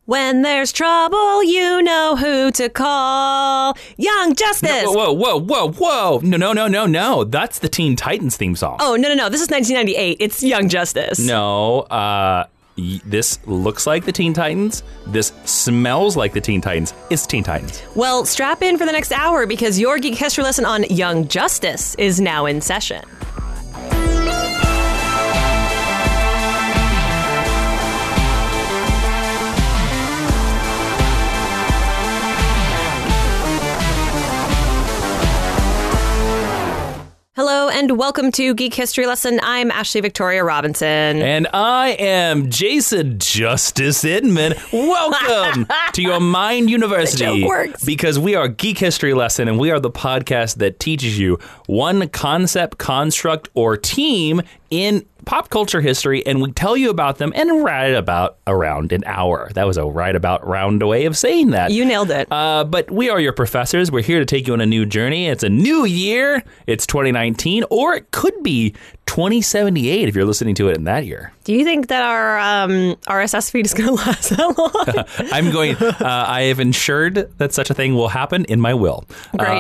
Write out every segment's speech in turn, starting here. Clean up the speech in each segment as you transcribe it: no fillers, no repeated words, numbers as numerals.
When there's trouble, you know who to call. Young Justice. Whoa. No. That's the Teen Titans theme song. Oh, no. This is 1998. It's Young Justice. No, this looks like the Teen Titans. This smells like the Teen Titans. It's Teen Titans. Well, strap in for the next hour because your Geek History lesson on Young Justice is now in session. Hello and welcome to Geek History Lesson. I'm Ashley Victoria Robinson. And I am Jason Justice Inman. Welcome to your Mind University. The joke works. Because we are Geek History Lesson and we are the podcast that teaches you one concept, construct, or team in pop culture history, and we tell you about them in around an hour. That was a round way of saying that. You nailed it. But we are your professors. We're here to take you on a new journey. It's a new year. It's 2019, or it could be 2078 if you're listening to it in that year. Do you think that our RSS feed is going to last that long? I have ensured that such a thing will happen in my will. Great.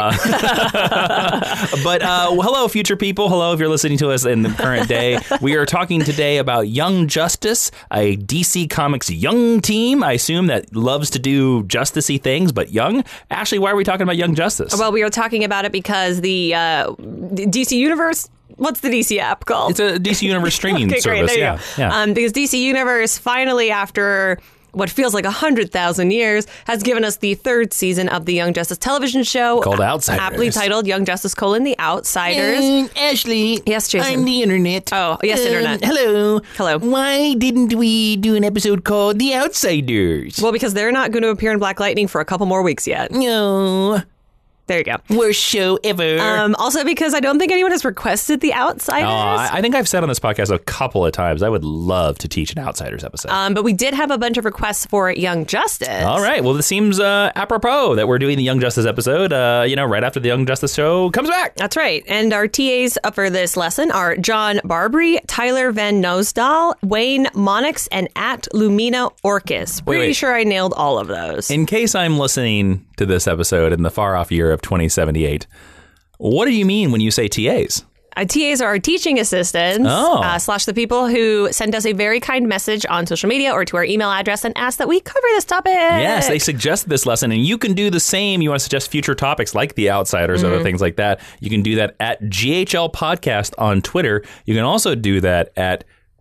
But hello, future people. Hello, if you're listening to us in the current day. We are talking today about Young Justice, a DC Comics young team, I assume, that loves to do justice-y things, but young. Ashley, why are we talking about Young Justice? Well, we are talking about it because the DC Universe... What's the DC app called? It's a DC Universe streaming okay, service. Great, there you go. Because DC Universe finally, after what feels like 100,000 years, has given us the third season of the Young Justice television show. Called Outsiders. Aptly titled Young Justice: The Outsiders. Ashley. Yes, Jason. I'm the internet. Oh, yes, internet. Hello. Hello. Why didn't we do an episode called The Outsiders? Well, because they're not going to appear in Black Lightning for a couple more weeks yet. No. There you go. Worst show ever. Also because I don't think anyone has requested The Outsiders. I think I've said on this podcast a couple of times, I would love to teach an Outsiders episode. But we did have a bunch of requests for Young Justice. All right. Well, this seems apropos that we're doing the Young Justice episode, right after the Young Justice show comes back. That's right. And our TAs for this lesson are John Barbary, Tyler Van Nosdal, Wayne Monix, and @Lumina Orcus. Pretty sure I nailed all of those. In case I'm listening to this episode in the far off year of 2078, what do you mean when you say TAs? TAs are our teaching assistants / the people who send us a very kind message on social media or to our email address and ask that we cover this topic. Yes, they suggested this lesson, and you can do the same. You want to suggest future topics like The Outsiders, other things like that. You can do that at GHL Podcast on Twitter. You can also do that at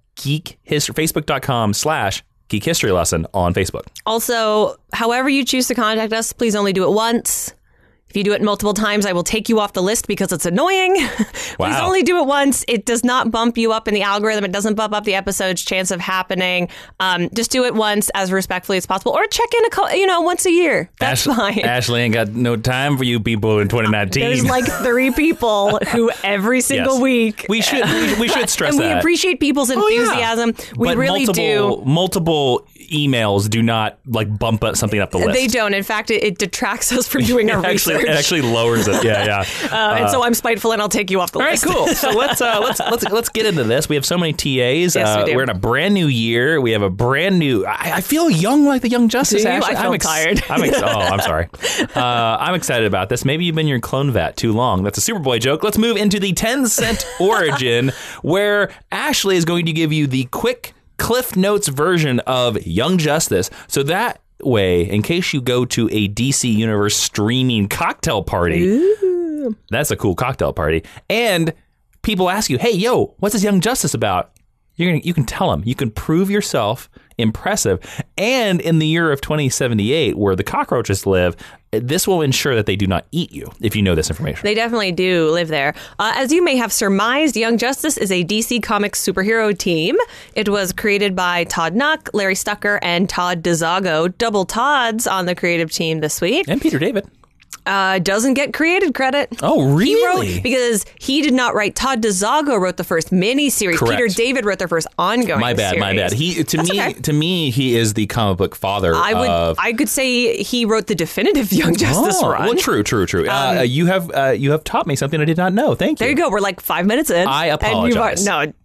Facebook.com/Geek History Lesson on Facebook. Also, however you choose to contact us, please only do it once. If you do it multiple times, I will take you off the list because it's annoying. Wow. Please only do it once. It does not bump you up in the algorithm. It doesn't bump up the episode's chance of happening. Just do it once as respectfully as possible, or check in once a year. That's fine. Ashley ain't got no time for you people in 2019. There's like 3 people who every single week. We should stress and that. We appreciate people's enthusiasm. We but really do. Multiple emails do not bump something up the list. They don't. In fact, it detracts us from doing our research. It actually lowers it. Yeah. And so I'm spiteful and I'll take you off the list. All right, cool. So let's get into this. We have so many TAs. Yes, we do. We're in a brand new year. We have a brand new. I feel young like the Young Justice. I feel tired. I'm sorry. I'm excited about this. Maybe you've been in your clone vat too long. That's a Superboy joke. Let's move into the 10-cent origin, where Ashley is going to give you the quick Cliff Notes version of Young Justice. So that way, in case you go to a DC Universe streaming cocktail party, Ooh. That's a cool cocktail party, and people ask you, hey, yo, what's this Young Justice about? You can tell them. You can prove yourself impressive. And in the year of 2078, where the cockroaches live, this will ensure that they do not eat you if you know this information. They definitely do live there. As you may have surmised, Young Justice is a DC Comics superhero team. It was created by Todd Knuck, Larry Stucker, and Todd DeZago. Double Todds on the creative team this week. And Peter David. Doesn't get created credit. Oh, really? He wrote, because he did not write. Todd DeZago wrote the first miniseries. Correct. Peter David wrote their first ongoing My bad. To me, he is the comic book father. I could say he wrote the definitive Young Justice run. Well, true. You have taught me something I did not know. Thank you. There you go. We're like 5 minutes in. I apologize.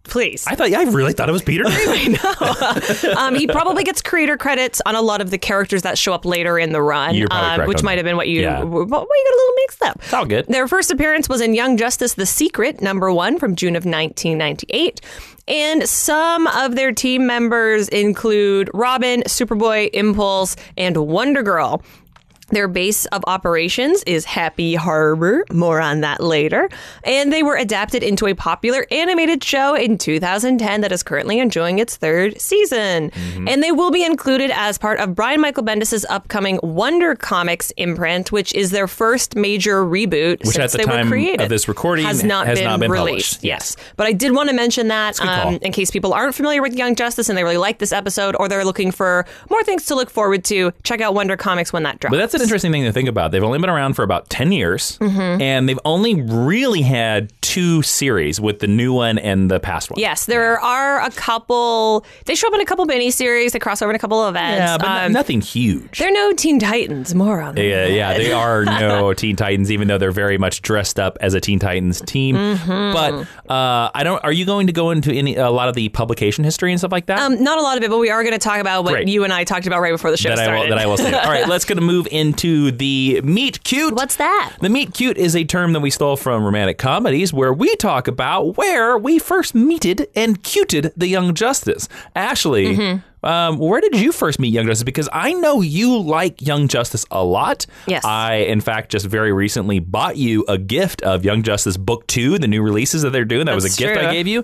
Please. I really thought it was Peter David. He probably gets creator credits on a lot of the characters that show up later in the run, You're probably correct which on might that. have been what you Yeah. got a little mixed up. It's all good. Their first appearance was in Young Justice: The Secret, #1 from June of 1998. And some of their team members include Robin, Superboy, Impulse, and Wonder Girl. Their base of operations is Happy Harbor. More on that later. And they were adapted into a popular animated show in 2010 that is currently enjoying its 3rd season. And they will be included as part of Brian Michael Bendis' upcoming Wonder Comics imprint, which is their first major reboot Which since at the they time were created. of this recording has not been published. released. Yes. But I did want to mention that a good call. in case people aren't familiar with Young Justice and they really like this episode, or they're looking for more things to look forward to, check out Wonder Comics when that drops. But that's an interesting thing to think about. They've only been around for about 10 years, and they've only really had 2 series, with the new one and the past one. Yes, there are a couple. They show up in a couple mini-series. They cross over in a couple of events. Yeah, but nothing huge. They're no Teen Titans. More on that. Yeah, they are no Teen Titans, even though they're very much dressed up as a Teen Titans team. But I don't. Are you going to go into a lot of the publication history and stuff like that? Not a lot of it, but we are going to talk about what Great. you and I talked about right before the show started. That I will say. All right, let's going to move into the Meet Cute. What's that? The Meet Cute is a term that we stole from romantic comedies, where we talk about where we first meeted and cuted the Young Justice. Ashley, where did you first meet Young Justice? Because I know you like Young Justice a lot. Yes. I, in fact, just very recently bought you a gift of Young Justice Book 2, the new releases that they're doing. That was a That's gift true. I gave you.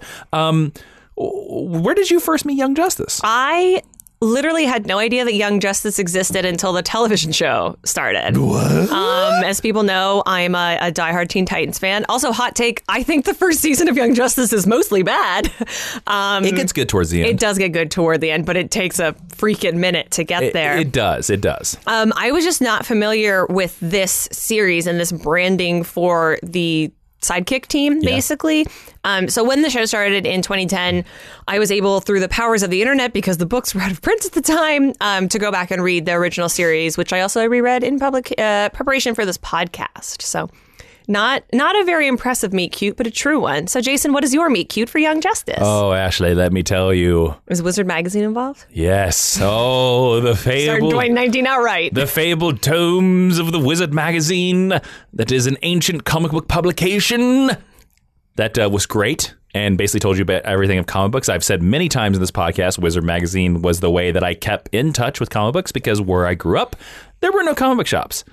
Where did you first meet Young Justice? I literally had no idea that Young Justice existed until the television show started. What? As people know, I'm a diehard Teen Titans fan. Also, hot take, I think the first season of Young Justice is mostly bad. It gets good towards the end. It does get good toward the end, but it takes a freaking minute to get there. It does. I was just not familiar with this series and this branding for the sidekick team, basically. So when the show started in 2010, I was able, through the powers of the internet, because the books were out of print at the time, to go back and read the original series, which I also reread in preparation for this podcast. So not a very impressive meet cute, but a true one. So Jason, what is your meet cute for Young Justice? Oh, Ashley, let me tell you. Is Wizard Magazine involved? Yes. Oh, the Started fabled... 2019 outright. The fabled tomes of the Wizard Magazine. That is an ancient comic book publication that was great and basically told you about everything of comic books. I've said many times in this podcast, Wizard Magazine was the way that I kept in touch with comic books, because where I grew up, there were no comic book shops.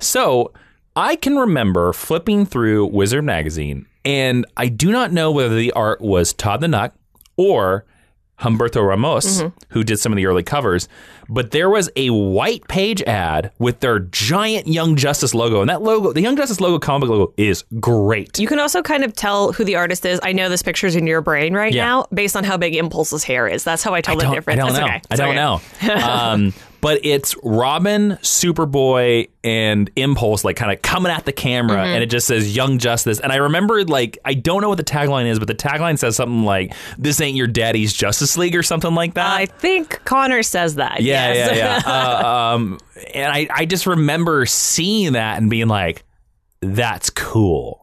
So I can remember flipping through Wizard Magazine, and I do not know whether the art was Todd the Nut or Humberto Ramos, who did some of the early covers, but there was a white page ad with their giant Young Justice logo, and that logo, the Young Justice logo, comic book logo, is great. You can also kind of tell who the artist is. I know this picture's in your brain right Yeah. now, based on how big Impulse's hair is. That's how I tell the difference. I don't That's know. okay. I don't know. But it's Robin, Superboy, and Impulse, like, kind of coming at the camera, and it just says Young Justice. And I remember, like, I don't know what the tagline is, but the tagline says something like, "This ain't your daddy's Justice League," or something like that. I think Connor says that. Yes. Yeah. And I just remember seeing that and being like, that's cool.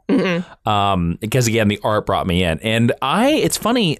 Because again, the art brought me in. And it's funny,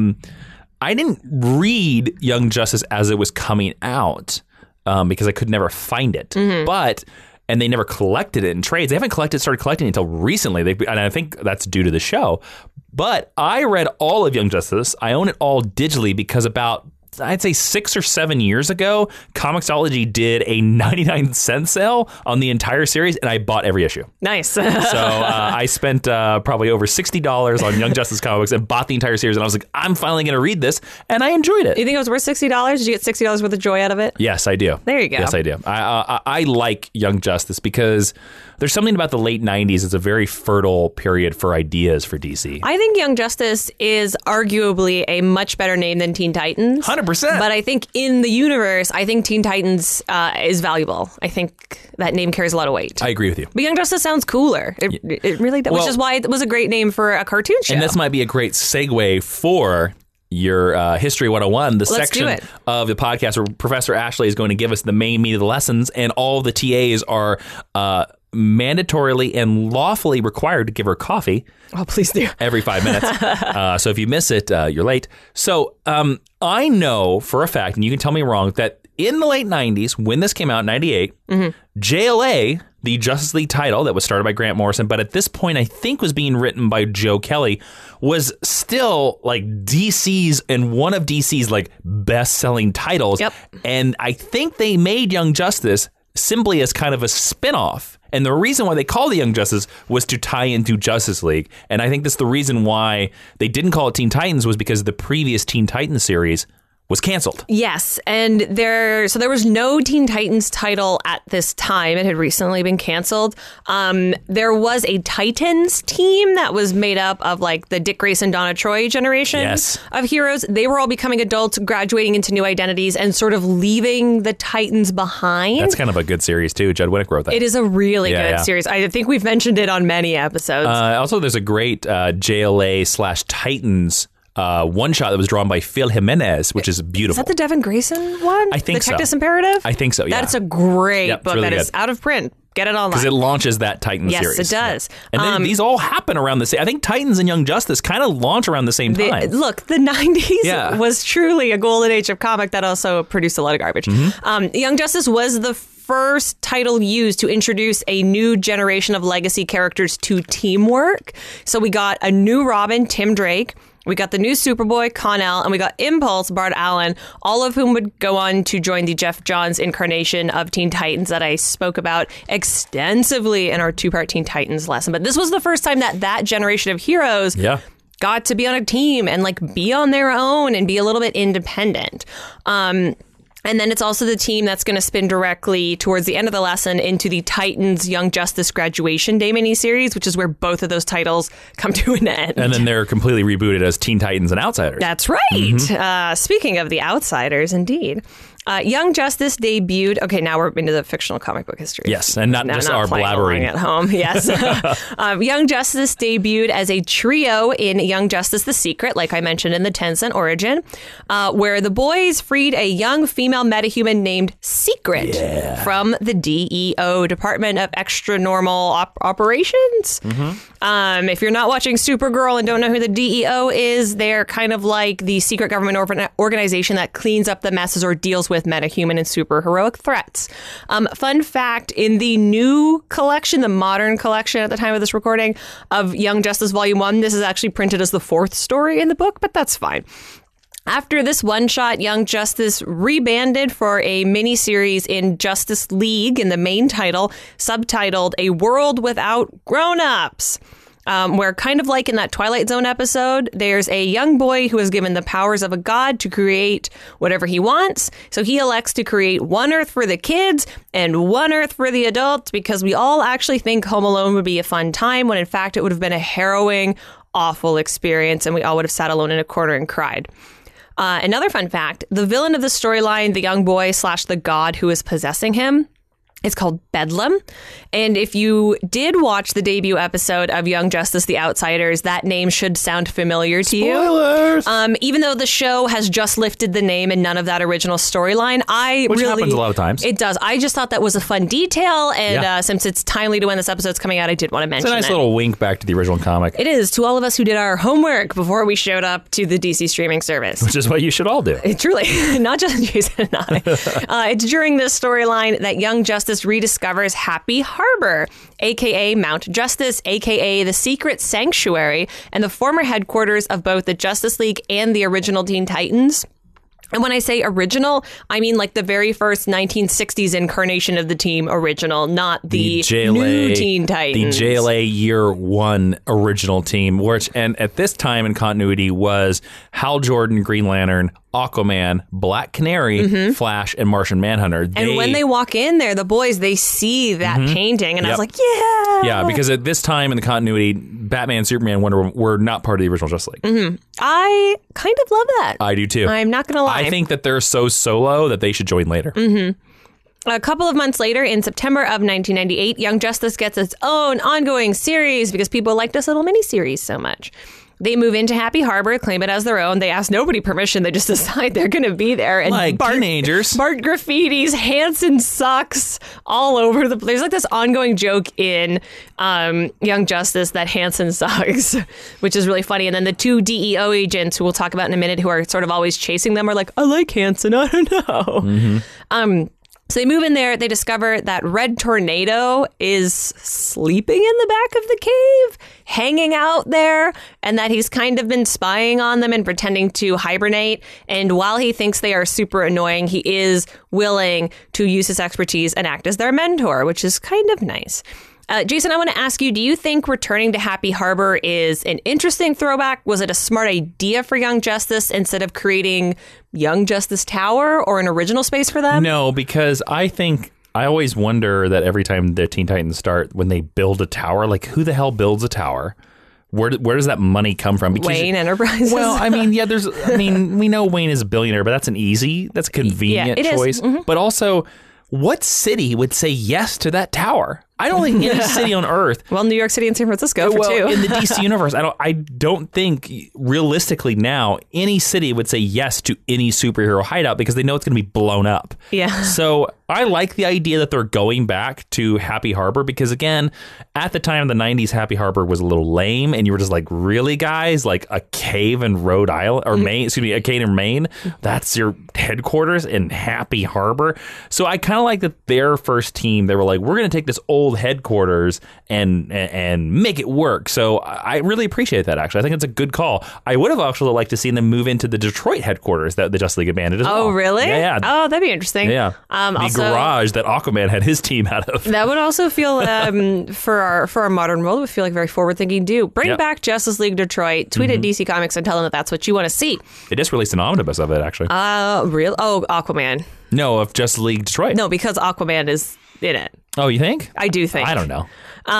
I didn't read Young Justice as it was coming out, because I could never find it. And they never collected it in trades. They haven't started collecting it until recently. And I think that's due to the show. But I read all of Young Justice. I own it all digitally, because about, I'd say 6 or 7 years ago, Comixology did a 99-cent sale on the entire series, and I bought every issue. Nice. So I spent probably over $60 on Young Justice comics and bought the entire series, and I was like, I'm finally going to read this, and I enjoyed it. You think it was worth $60? Did you get $60 worth of joy out of it? Yes, I do. There you go. Yes, I do. I like Young Justice because there's something about the late 90s. It's a very fertile period for ideas for DC. I think Young Justice is arguably a much better name than Teen Titans. 100%. But I think in the universe, I think Teen Titans is valuable. I think that name carries a lot of weight. I agree with you. But Young Justice sounds cooler. It really does, Well, which is why it was a great name for a cartoon show. And this might be a great segue for your History 101, the Let's section do it. of the podcast where Professor Ashley is going to give us the main meat of the lessons, and all the TAs are mandatorily and lawfully required to give her coffee. Oh, please do. Every 5 minutes. So if you miss it, you're late. So I know for a fact, and you can tell me wrong, that in the late 90s, when this came out in 98, JLA, the Justice League title that was started by Grant Morrison, but at this point I think was being written by Joe Kelly, was still like DC's and one of DC's like best-selling titles. Yep. And I think they made Young Justice simply as kind of a spin-off. And the reason why they called it Young Justice was to tie into Justice League. And I think that's the reason why they didn't call it Teen Titans, was because the previous Teen Titans series was canceled. Yes, and there was no Teen Titans title at this time. It had recently been canceled. There was a Titans team that was made up of like the Dick Grayson, Donna Troy generation of heroes. They were all becoming adults, graduating into new identities, and sort of leaving the Titans behind. That's kind of a good series too. Judd Winnick wrote that. It is a really good series. I think we've mentioned it on many episodes. Also, there's a great JLA/Titans one shot that was drawn by Phil Jimenez, which is beautiful. Is that the Devin Grayson one? I think the so. Texas Imperative? I think so, yeah. That's a great book really that is out of print. Get it online. Because it launches that Titans series. Yes, it does. And then these all happen around the same... I think Titans and Young Justice kind of launch around the same time. Look, the 90s was truly a golden age of comic that also produced a lot of garbage. Young Justice was the first title used to introduce a new generation of legacy characters to teamwork. So we got a new Robin, Tim Drake. We got the new Superboy, Con-El, and we got Impulse, Bart Allen, all of whom would go on to join the Jeff Johns incarnation of Teen Titans that I spoke about extensively in our two-part Teen Titans lesson. But this was the first time that generation of heroes got to be on a team and like be on their own and be a little bit independent. And then it's also the team that's going to spin directly towards the end of the lesson into the Titans Young Justice Graduation Day miniseries, which is where both of those titles come to an end. And then they're completely rebooted as Teen Titans and Outsiders. That's right. Speaking of the Outsiders, indeed. Young Justice debuted. Okay, now we're into the fictional comic book history. Yes, and not just our blabbering at home. Yes. Young Justice debuted as a trio in Young Justice The Secret, like I mentioned in the 10-cent origin, where the boys freed a young female metahuman named Secret from the DEO, Department of Extra Normal Operations. If you're not watching Supergirl and don't know who the DEO is, they're kind of like the secret government organization that cleans up the messes or deals with metahuman and superheroic threats. Fun fact, in the new collection, the modern collection at the time of this recording of Young Justice Volume 1, this is actually printed as the fourth story in the book, but that's fine. After this one-shot, Young Justice rebanded for a miniseries in Justice League in the main title, subtitled A World Without Grown-Ups. Where kind of like in that Twilight Zone episode, there's a young boy who is given the powers of a god to create whatever he wants. So he elects to create one Earth for the kids and one Earth for the adults, because we all actually think Home Alone would be a fun time, when in fact it would have been a harrowing, awful experience, and we all would have sat alone in a corner and cried. Another fun fact, the villain of the storyline, the young boy / the god who is possessing him, it's called Bedlam. And if you did watch the debut episode of Young Justice The Outsiders, that name should sound familiar to you. Spoilers! Even though the show has just lifted the name and none of that original storyline, Which happens a lot of times. It does. I just thought that was a fun detail. And since it's timely to when this episode's coming out, I did want to mention it. It's a nice little wink back to the original comic. It is, to all of us who did our homework before we showed up to the DC streaming service. Which is what you should all do. Truly. Not just Jason and I. It's during this storyline that Young Justice rediscovers Happy Harbor, a.k.a. Mount Justice, a.k.a. the Secret Sanctuary, and the former headquarters of both the Justice League and the original Teen Titans. And when I say original, I mean like the very first 1960s incarnation of the team original, not the JLA, new Teen Titans. The JLA Year 1 original team, which, and at this time in continuity, was Hal Jordan, Green Lantern, Aquaman, Black Canary, Flash, and Martian Manhunter. And when they walk in there, the boys, they see that painting, and I was like, yeah! Yeah, because at this time in the continuity, Batman, Superman, Wonder Woman were not part of the original Justice League. I kind of love that. I do too. I'm not going to lie. I think that they're so solo that they should join later. A couple of months later, in September of 1998, Young Justice gets its own ongoing series because people liked this little miniseries so much. They move into Happy Harbor, claim it as their own. They ask nobody permission. They just decide they're going to be there. And Like teenagers. Bart graffitis, Hanson sucks all over the place. There's like this ongoing joke in Young Justice that Hanson sucks, which is really funny. And then the two DEO agents, who we'll talk about in a minute, who are sort of always chasing them, are like, I like Hanson, I don't know. So they move in there. They discover that Red Tornado is sleeping in the back of the cave, hanging out there, and that he's kind of been spying on them and pretending to hibernate. And while he thinks they are super annoying, he is willing to use his expertise and act as their mentor, which is kind of nice. Jason, I want to ask you, do you think returning to Happy Harbor is an interesting throwback? Was it a smart idea for Young Justice instead of creating Young Justice Tower or an original space for them? No, because I always wonder that every time the Teen Titans start, when they build a tower, like who the hell builds a tower? Where does that money come from? Because Wayne Enterprises. Well, I mean, yeah, we know Wayne is a billionaire, but that's that's a convenient choice. Mm-hmm. But also, what city would say yes to that tower? I don't think any city on Earth. Well, New York City and San Francisco for two. In the DC universe, I don't think realistically now any city would say yes to any superhero hideout because they know it's going to be blown up. Yeah. So I like the idea that they're going back to Happy Harbor because, again, at the time of the 90s, Happy Harbor was a little lame, and you were just like, really, guys? Like a cave in Rhode Island or Maine? Excuse me, a cave in Maine? That's your headquarters in Happy Harbor? So I kind of like that their first team. They were like, we're going to take this old headquarters and make it work. So I really appreciate that. Actually, I think it's a good call. I would have actually liked to see them move into the Detroit headquarters that the Justice League abandoned as well. Oh, really? Yeah. Oh, that'd be interesting. Yeah. The garage that Aquaman had his team out of. That would also feel for our modern world would feel like very forward thinking. Bring back Justice League Detroit. Tweet at DC Comics and tell them that that's what you want to see. They just released an omnibus of it, actually. Real? Oh, Aquaman. No, of Justice League Detroit. No, because Aquaman is in it. Oh, you think? I do think. I don't know.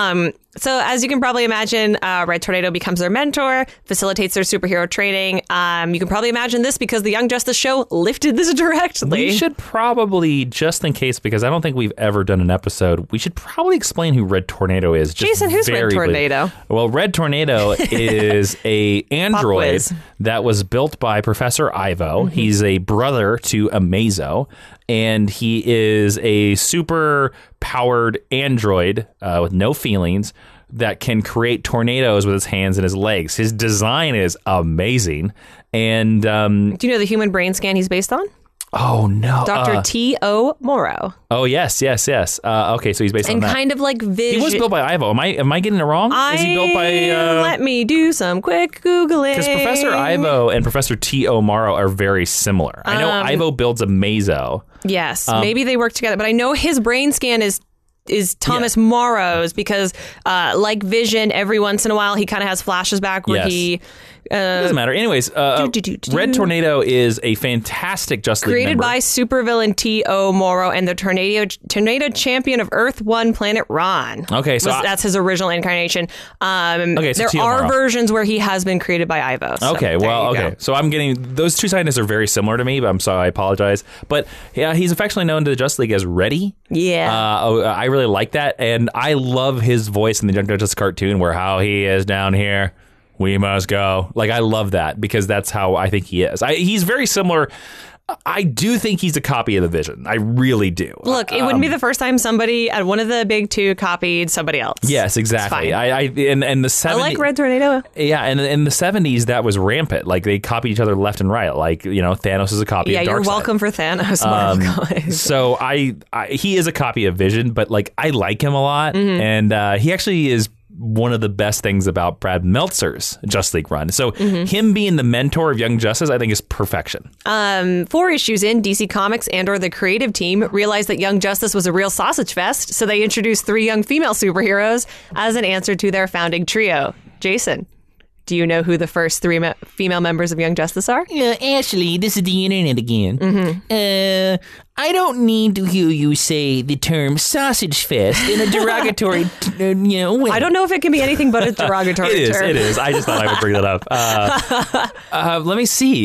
So as you can probably imagine, Red Tornado becomes their mentor, facilitates their superhero training. You can probably imagine this because the Young Justice show lifted this directly. We should probably, just in case, because I don't think we've ever done an episode, we should probably explain who Red Tornado is. Jason, who's Red Tornado? Well, Red Tornado is a android that was built by Professor Ivo. Mm-hmm. He's a brother to Amazo, and he is a super powered android with no feelings that can create tornadoes with his hands and his legs. His design is amazing. And do you know the human brain scan he's based on? Oh, no. Dr. T.O. Morrow. Oh, yes. Okay, so he's based on that. And kind of like Vision. He was built by Ivo. Am I getting it wrong? Is he built by... Let me do some quick Googling. Because Professor Ivo and Professor T.O. Morrow are very similar. I know Ivo builds Amazo. Yes, maybe they work together. But I know his brain scan is Thomas Morrow's because like Vision, every once in a while he kind of has flashes back where he... it doesn't matter. Anyways, Red Tornado is a fantastic Justice League created member. by supervillain T.O. Morrow and the tornado champion of Earth One, Planet Ron. Okay, so that's his original incarnation. So there T.O. are Morrow. versions where he has been created by Ivo. So okay. So I'm getting those two scientists are very similar to me, but I'm sorry, I apologize. But yeah, he's affectionately known to the Justice League as Reddy. Yeah. I really like that, and I love his voice in the Young Justice cartoon where how he is down here. We must go. Like, I love that because that's how I think he is. He's very similar. I do think he's a copy of the Vision. I really do. Look, it wouldn't be the first time somebody at one of the big two copied somebody else. Yes, exactly. In the 70s, I like Red Tornado. Yeah, and in the 70s, that was rampant. Like, they copied each other left and right. Like, Thanos is a copy of Darkseid. Yeah, you're welcome for Thanos, Marvel. So he is a copy of Vision, but like I like him a lot, and he actually is one of the best things about Brad Meltzer's Justice League run. So him being the mentor of Young Justice, I think is perfection. 4 issues in, DC Comics and or the creative team realized that Young Justice was a real sausage fest, so they introduced 3 young female superheroes as an answer to their founding trio. Jason, do you know who the first 3 female members of Young Justice are? Ashley, this is the internet again. I don't need to hear you say the term sausage fest in a derogatory, way. I don't know if it can be anything but a derogatory term. It is. I just thought I would bring that up. Let me see.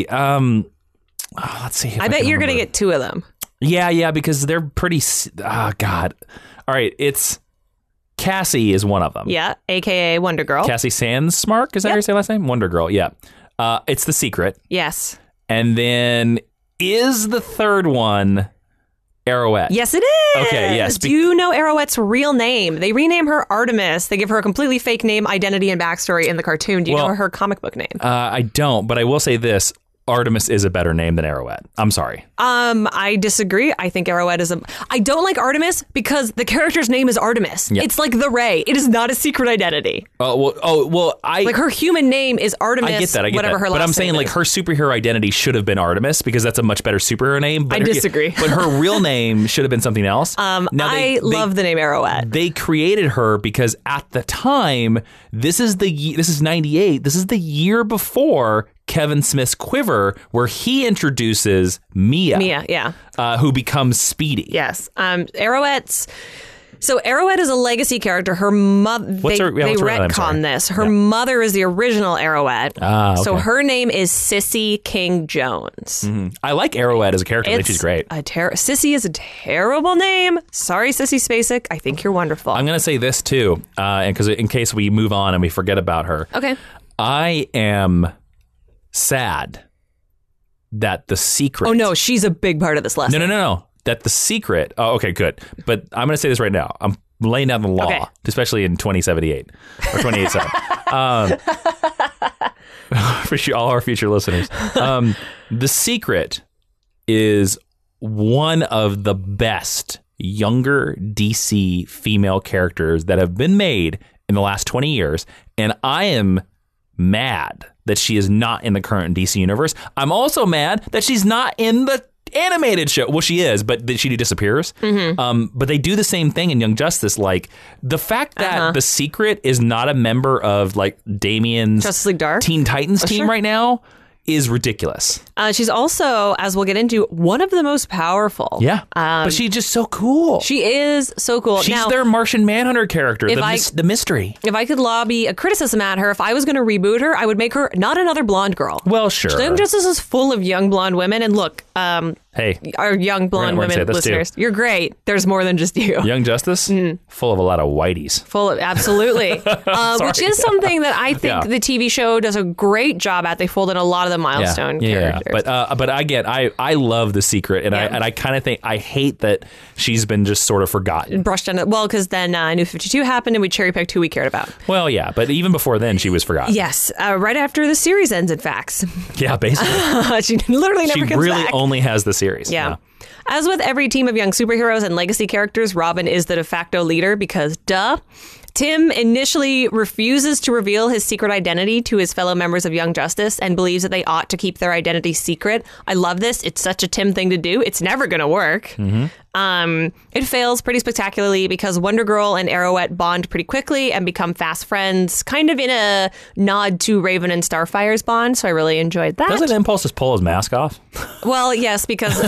Let's see. I bet you're going to get 2 of them. Yeah, because they're pretty... Oh, God. All right, it's... Cassie is one of them. Yeah, a.k.a. Wonder Girl. Cassie Sandsmark, is that how you say last name? Wonder Girl, yeah. It's The Secret. Yes. And then is the third one Arrowette? Yes, it is. Okay, yes. Do you know Arrowette's real name? They rename her Artemis. They give her a completely fake name, identity, and backstory in the cartoon. Do you know her comic book name? I don't, but I will say this. Artemis is a better name than Arrowette. I'm sorry. I disagree. I think Arrowette is I don't like Artemis because the character's name is Artemis. Yeah. It's like the Ray. It is not a secret identity. Like her human name is Artemis. I get that. Whatever her last but I'm saying name like is. her superhero identity should have been Artemis because that's a much better superhero name. But I disagree. But her real name should have been something else. I love the name Arrowette. They created her because at the time, this is 98. This is the year before Kevin Smith's Quiver, where he introduces Mia. Yeah. Who becomes Speedy. Yes. Arrowette is a legacy character. Her mother, they retcon this. Her mother is the original Arrowette. Okay. So her name is Sissy King Jones. Mm-hmm. I like Arrowette as a character. I think she's great. Sissy is a terrible name. Sorry, Sissy Spacek. I think you're wonderful. I'm going to say this too, because in case we move on and we forget about her. Okay. I am sad that The Secret. Oh no, she's a big part of this lesson. No. That The Secret. Oh, okay, good. But I'm going to say this right now. I'm laying down the law, especially in 2078 or 2087. For all our future listeners, The Secret is one of the best younger DC female characters that have been made in the last 20 years, and I am mad that she is not in the current DC universe. I'm also mad that she's not in the animated show. Well, she is, but she disappears. Mm-hmm. But they do the same thing in Young Justice. Like the fact that The Secret is not a member of like Damien's Justice League Dark Teen Titans team right now is ridiculous. She's also, as we'll get into, one of the most powerful. Yeah, but she's just so cool. She is so cool. She's now, their Martian Manhunter character, the mystery. If I could lobby a criticism at her, if I was going to reboot her, I would make her not another blonde girl. Well, sure. Young Justice is full of young blonde women. And look, hey, our young blonde women listeners, you're great. There's more than just you. Young Justice, full of a lot of whiteys. Absolutely. Which is something that I think the TV show does a great job at. They fold in a lot of the milestone characters. But again, I love The Secret, and I kind of think I hate that she's been just sort of forgotten, brushed under. Well, because then New 52 happened, and we cherry picked who we cared about. Well, yeah, but even before then, she was forgotten. Yes, right after the series ends. In fact, yeah, basically, she literally never comes back. She really only has the series. Yeah. As with every team of young superheroes and legacy characters, Robin is the de facto leader because, duh. Tim initially refuses to reveal his secret identity to his fellow members of Young Justice and believes that they ought to keep their identity secret. I love this. It's such a Tim thing to do. It's never going to work. Mm-hmm. It fails pretty spectacularly because Wonder Girl and Arrowette bond pretty quickly and become fast friends, kind of in a nod to Raven and Starfire's bond. So I really enjoyed that. Doesn't Impulse just pull his mask off? Well, yes, because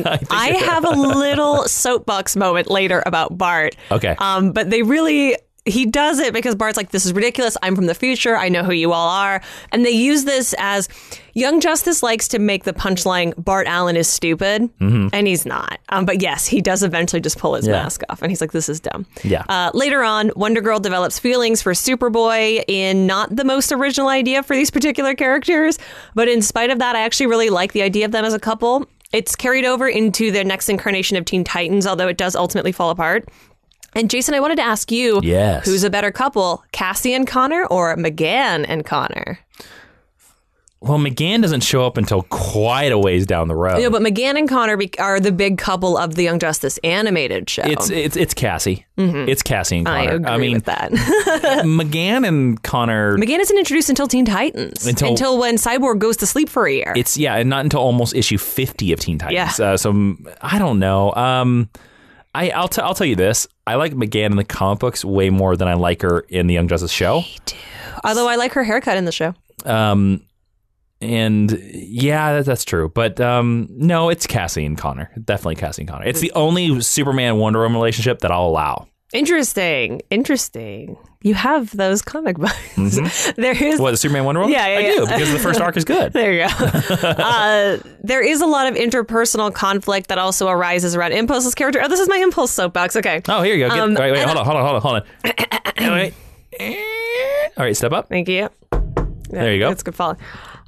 I have a little soapbox moment later about Bart. Okay. But they really... He does it because Bart's like, this is ridiculous. I'm from the future. I know who you all are. And they use this as Young Justice likes to make the punchline, Bart Allen is stupid. Mm-hmm. And he's not. But yes, he does eventually just pull his mask off. And he's like, this is dumb. Yeah. Later on, Wonder Girl develops feelings for Superboy in not the most original idea for these particular characters. But in spite of that, I actually really like the idea of them as a couple. It's carried over into the next incarnation of Teen Titans, although it does ultimately fall apart. And Jason, I wanted to ask you, who's a better couple, Cassie and Connor or McGann and Connor? Well, McGann doesn't show up until quite a ways down the road. Yeah, but McGann and Connor are the big couple of the Young Justice animated show. It's Cassie. Mm-hmm. It's Cassie and Connor. I agree with that. McGann and Connor... McGann isn't introduced until Teen Titans. Until when Cyborg goes to sleep for a year. And not until almost issue 50 of Teen Titans. Yeah. So I don't know. I'll tell you this. I like McGann in the comic books way more than I like her in the Young Justice show. Me too. Although I like her haircut in the show. And yeah, that's true. But no, it's Cassie and Connor. Definitely Cassie and Connor. It's the only Superman Wonder Woman relationship that I'll allow. Interesting. You have those comic books. Mm-hmm. There is What, the Superman Wonder Woman? Yeah, I do, because the first arc is good. There you go. There is a lot of interpersonal conflict that also arises around Impulse's character. Oh, this is my Impulse soapbox. Okay. Oh, here you go. Wait, hold on. Wait. All right, step up. Thank you. There you go. That's good follow.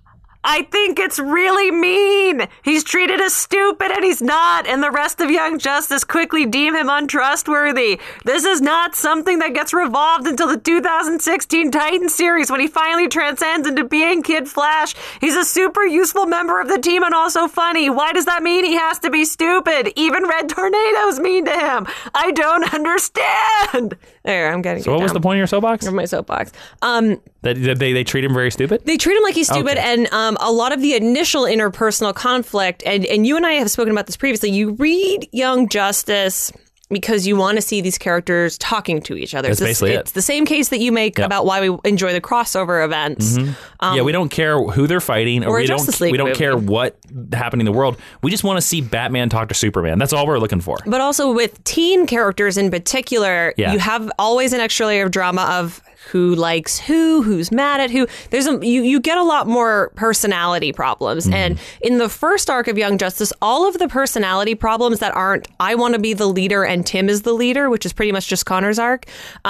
I think it's really mean. He's treated as stupid and he's not, and the rest of Young Justice quickly deem him untrustworthy. This is not something that gets revolved until the 2016 Titan series when he finally transcends into being Kid Flash. He's a super useful member of the team and also funny. Why does that mean he has to be stupid? Even Red Tornado's mean to him. I don't understand. There, I'm getting. So what was the point of your soapbox? Of my soapbox. That they treat him very stupid? They treat him like he's stupid, Okay. and a lot of the initial interpersonal conflict, and you and I have spoken about this previously, you read Young Justice because you want to see these characters talking to each other. That's basically it. It's the same case that you make about why we enjoy the crossover events. Yeah, we don't care who they're fighting, or Or a we Justice League don't movie. care what happened in the world. We just want to see Batman talk to Superman. That's all we're looking for. But also with teen characters in particular, Yeah. you have always an extra layer of drama of who likes who's mad at who. There's you get a lot more personality problems. And in the first arc of Young Justice, all of the personality problems that aren't I want to be the leader and Tim is the leader, which is pretty much just Connor's arc,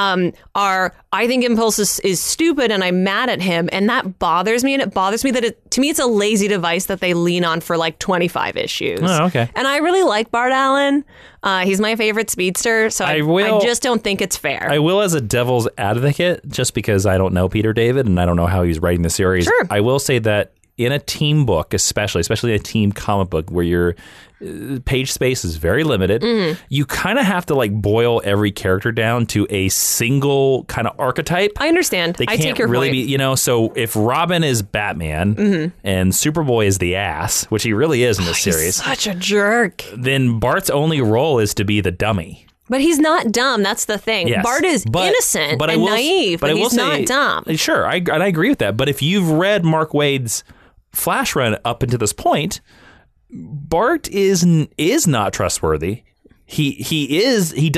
are I think Impulse is stupid and I'm mad at him, and that bothers me. And it bothers me that to me it's a lazy device that they lean on for like 25 issues. Oh, okay. And I really like Bart Allen. He's my favorite speedster, so I just don't think it's fair. I will, as a devil's advocate, just because I don't know Peter David and I don't know how he's writing the series. Sure. I will say that in a team book, especially a team comic book where your page space is very limited, you kind of have to like boil every character down to a single kind of archetype. I understand. They I can't take your really point. be, so if Robin is Batman and Superboy is the ass, which he really is in this He's series, such a jerk. then Bart's only role is to be the dummy. But he's not dumb. That's the thing. Yes. Bart is innocent and naive, but he's not dumb. Sure, I agree with that. But if you've read Mark Waid's Flash run up until this point, Bart is not trustworthy. He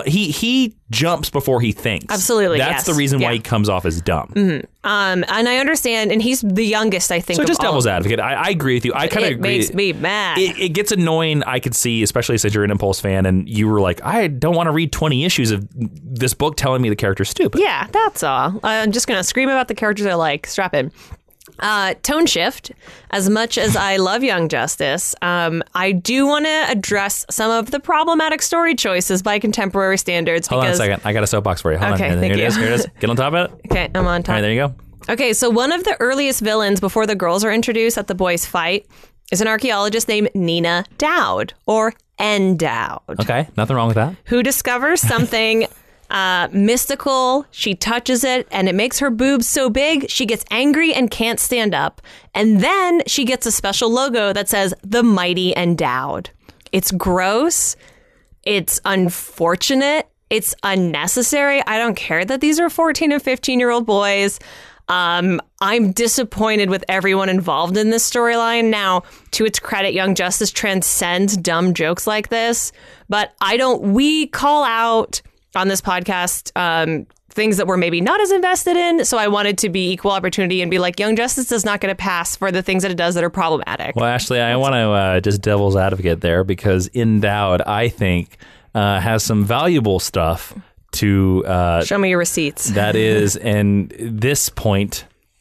jumps before he thinks. Absolutely, That's yes. the reason why Yeah. he comes off as dumb. And I understand, and he's the youngest, I think. So of just all. devil's advocate, I agree with you. I kind of It agree. makes me mad. It gets annoying, I could see, especially since you're an Impulse fan and you were like, I don't want to read 20 issues of this book telling me the character's stupid. Yeah, that's all. I'm just going to scream about the characters I like. Strap in. Tone shift. As much as I love Young Justice, I do want to address some of the problematic story choices by contemporary standards. Hold on a second. I got a soapbox for you. Hold Okay, on. thank Here it is. you. Here it is. Get on top of it. Okay, I'm on top. All right, there you go. Okay, so one of the earliest villains before the girls are introduced at the boys' fight is an archaeologist named Nina Dowd, or Endowd, Okay, nothing wrong with that. who discovers something mystical. She touches it, and it makes her boobs so big, she gets angry and can't stand up. And then she gets a special logo that says, The Mighty Endowed. It's gross. It's unfortunate. It's unnecessary. I don't care that these are 14 and 15-year-old boys. I'm disappointed with everyone involved in this storyline. Now, to its credit, Young Justice transcends dumb jokes like this, but we call out on this podcast things that we're maybe not as invested in, so I wanted to be equal opportunity and be like, Young Justice does not get a pass for the things that it does that are problematic. Well, Ashley, I want to just devil's advocate there, because Endowed, I think, has some valuable stuff to Show me your receipts. that is, and this point,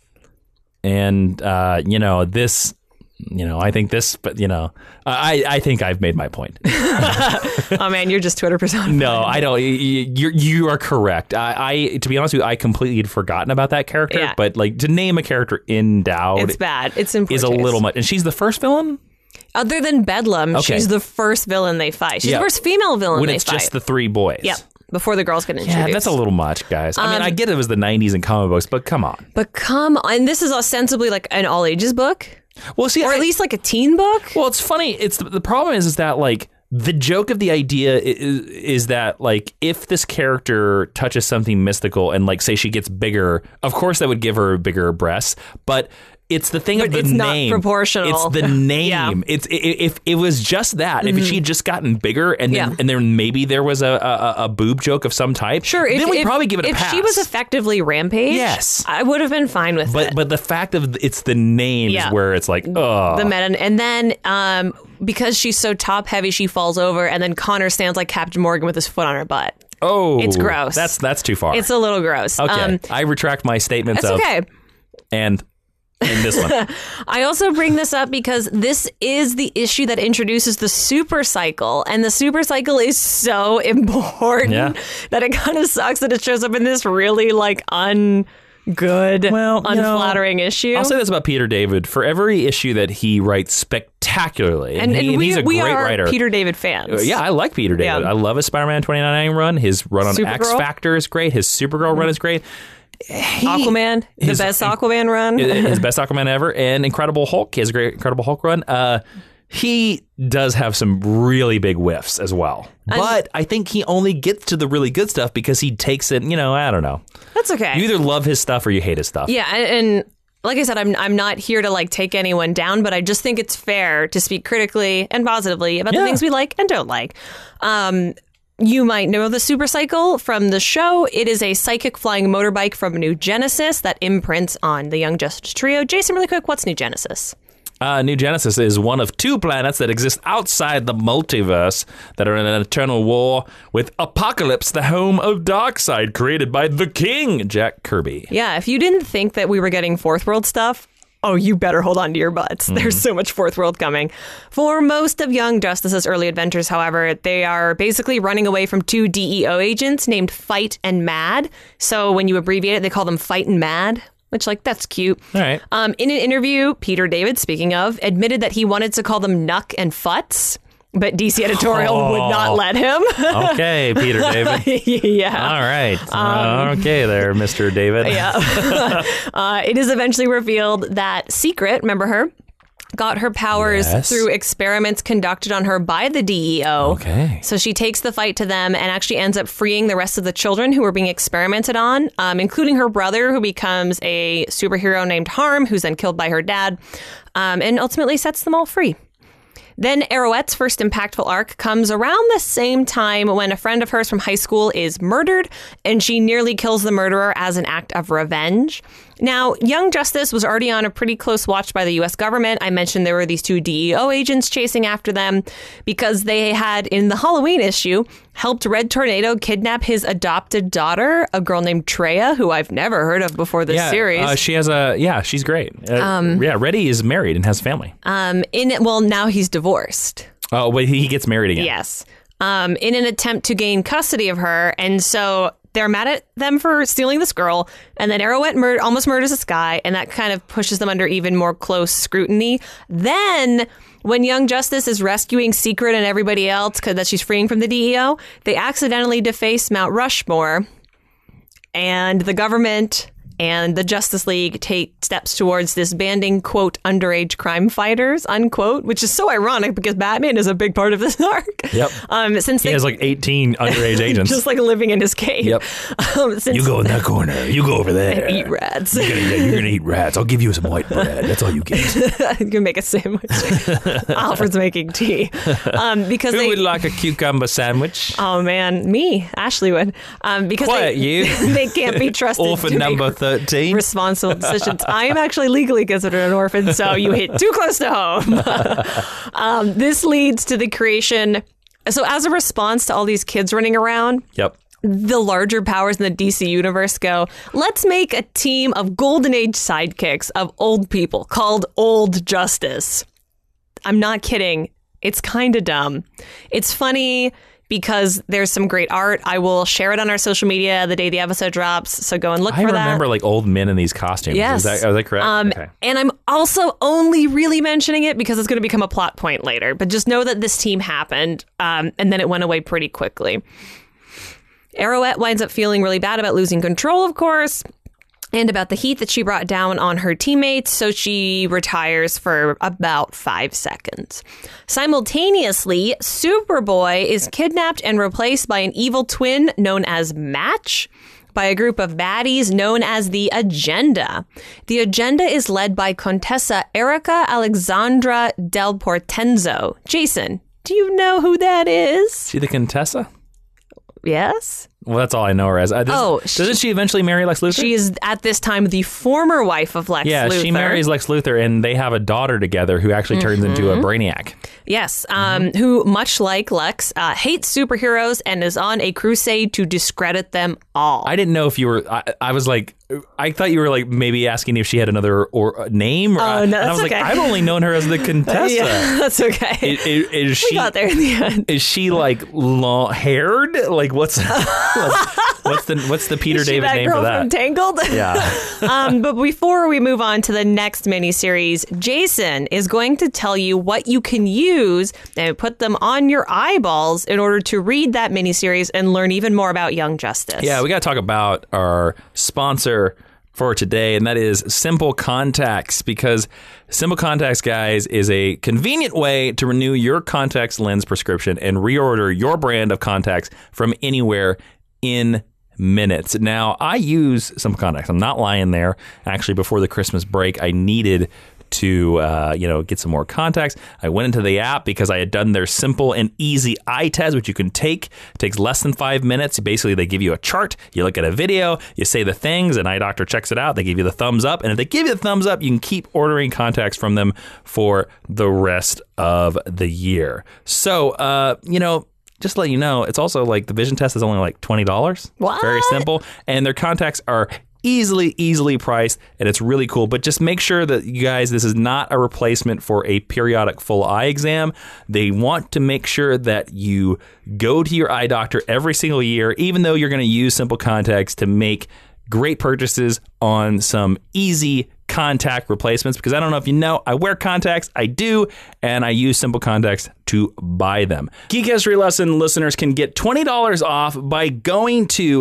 and this, I think this, but I think I've made my point. Oh man, you're just Twitter persona. No, I don't. You are correct. I to be honest with you, I completely had forgotten about that character. Yeah. But like, to name a character Endowed, It's bad. It's in poor is a taste. little much, and she's the first villain. Other than Bedlam, Okay. she's the first villain they fight. She's Yeah. the first female villain When they it's fight. just the three boys. Yep. Before the girls get introduced. Yeah, that's a little much, guys. I mean, I get it was the 90s in comic books, but come on. But come on, and this is ostensibly like an all ages book, Well, see, or at least like a teen book. well, it's funny. It's the problem is that like the joke of the idea is that like if this character touches something mystical and like say she gets bigger, of course that would give her bigger breasts, but it's the thing of the it's name. not proportional. It's the name. Yeah. It's if it was just that, if she had just gotten bigger, and then maybe there was a boob joke of some type, Sure, then we'd probably give it a pass. If she was effectively Rampage, Yes. I would have been fine with it. But the fact of it's the name is where it's like, oh. The meta, and then because she's so top heavy, she falls over, and then Connor stands like Captain Morgan with his foot on her butt. Oh, it's gross. That's too far. It's a little gross. Okay, I retract my statements. That's okay. And in this one, I also bring this up because this is the issue that introduces the super cycle, and the super cycle is so important that it kind of sucks that it shows up in this really like unflattering issue. I'll say this about Peter David: for every issue that he writes spectacularly, and he's a great writer. Peter David fans. Yeah, I like Peter David. Yeah. I love his Spider-Man 2099 run. His run on Supergirl. X Factor is great. His Supergirl run is great. Aquaman, the best Aquaman run. His best Aquaman ever. And Incredible Hulk. He has a great Incredible Hulk run. He does have some really big whiffs as well. But I think he only gets to the really good stuff because he takes it, I don't know. That's okay. You either love his stuff or you hate his stuff. Yeah, and like I said, I'm not here to like take anyone down, but I just think it's fair to speak critically and positively about the things we like and don't like. You might know the Super Cycle from the show. It is a psychic flying motorbike from New Genesis that imprints on the Young Justice trio. Jason, really quick, what's New Genesis? New Genesis is one of two planets that exist outside the multiverse that are in an eternal war with Apocalypse, the home of Darkseid, created by the King, Jack Kirby. Yeah, if you didn't think that we were getting Fourth World stuff, oh, you better hold on to your butts. There's so much Fourth World coming. For most of Young Justice's early adventures, however, they are basically running away from two DEO agents named Fight and Mad. So when you abbreviate it, they call them Fight and Mad, which, like, that's cute. All right. In an interview, Peter David, speaking of, admitted that he wanted to call them Nuck and Futz, but DC editorial would not let him. Okay, Peter David. Yeah. All right. Okay there, Mr. David. Yeah. It is eventually revealed that Secret, remember her, got her powers through experiments conducted on her by the DEO. Okay. So she takes the fight to them and actually ends up freeing the rest of the children who were being experimented on, including her brother, who becomes a superhero named Harm, who's then killed by her dad, and ultimately sets them all free. Then Arrowette's first impactful arc comes around the same time when a friend of hers from high school is murdered, and she nearly kills the murderer as an act of revenge. Now, Young Justice was already on a pretty close watch by the U.S. government. I mentioned there were these two DEO agents chasing after them because they had, in the Halloween issue, helped Red Tornado kidnap his adopted daughter, a girl named Treya, who I've never heard of before this series. She has she's great. Reddy is married and has family. Now he's divorced. Oh, but he gets married again. Yes. In an attempt to gain custody of her. And so they're mad at them for stealing this girl. And then Arrowette almost murders this guy. And that kind of pushes them under even more close scrutiny. Then when Young Justice is rescuing Secret and everybody else that she's freeing from the DEO, they accidentally deface Mount Rushmore. And the government and the Justice League take steps towards disbanding, quote, underage crime fighters, unquote, which is so ironic because Batman is a big part of this arc. Yep. Since he has like 18 underage agents. Just like living in his cave. Yep. You go in that corner. You go over there. And eat rats. You're going to eat rats. I'll give you some white bread. That's all you get. You can make a sandwich. Alfred's making tea. Because Who would like a cucumber sandwich? Oh, man. Me. Ashley would. Because Quiet, you. They can't be trusted Orphan to number make 13. responsible decisions. I am actually legally considered an orphan, so you hit too close to home. This leads to the creation. So as a response to all these kids running around, Yep. the larger powers in the DC universe go, let's make a team of Golden Age sidekicks of old people called Old Justice. I'm not kidding. It's kind of dumb. It's funny because there's some great art. I will share it on our social media the day the episode drops, so go and look for that. I remember like old men in these costumes. Yes. Is that correct? Okay. And I'm also only really mentioning it because it's going to become a plot point later. But just know that this team happened, and then it went away pretty quickly. Arrowette winds up feeling really bad about losing control, of course, and about the heat that she brought down on her teammates, so she retires for about 5 seconds. Simultaneously, Superboy is kidnapped and replaced by an evil twin known as Match. by a group of baddies known as the Agenda. The Agenda is led by Contessa Erica Alexandra del Portenzo. Jason, do you know who that is? She the Contessa? Yes? Well, that's all I know her as. Doesn't she eventually marry Lex Luthor? She is, at this time, the former wife of Lex Luthor. Yeah, she marries Lex Luthor, and they have a daughter together who actually turns into a Brainiac. Yes, who, much like Lex, hates superheroes and is on a crusade to discredit them all. I didn't know if you were... I was like... I thought you were like maybe asking if she had another name. Or, no, that's and I was okay. like, I've only known her as the Contessa. Yeah, that's okay. Is she, we got there in the end. Is she like long haired? Like what's the Peter David name for that? From Tangled? Yeah. But before we move on to the next miniseries, Jason is going to tell you what you can use and put them on your eyeballs in order to read that miniseries and learn even more about Young Justice. Yeah, we got to talk about our sponsor for today, and that is Simple Contacts, because Simple Contacts, guys, is a convenient way to renew your contacts lens prescription and reorder your brand of contacts from anywhere in minutes. Now, I use Simple Contacts. I'm not lying there. Actually, before the Christmas break, I needed to get some more contacts. I went into the app because I had done their simple and easy eye test, which you can take. It takes less than 5 minutes. Basically, they give you a chart. You look at a video. You say the things. An eye doctor checks it out. They give you the thumbs up. And if they give you the thumbs up, you can keep ordering contacts from them for the rest of the year. So, just to let you know, it's also like the vision test is only like $20. What? Very simple. And their contacts are easily priced, and it's really cool. But just make sure that you guys, this is not a replacement for a periodic full eye exam. They want to make sure that you go to your eye doctor every single year, even though you're going to use Simple Contacts to make great purchases on some easy contact replacements, because I don't know if you know, I wear contacts, I do, and I use Simple Contacts to buy them. Geek History Lesson listeners can get $20 off by going to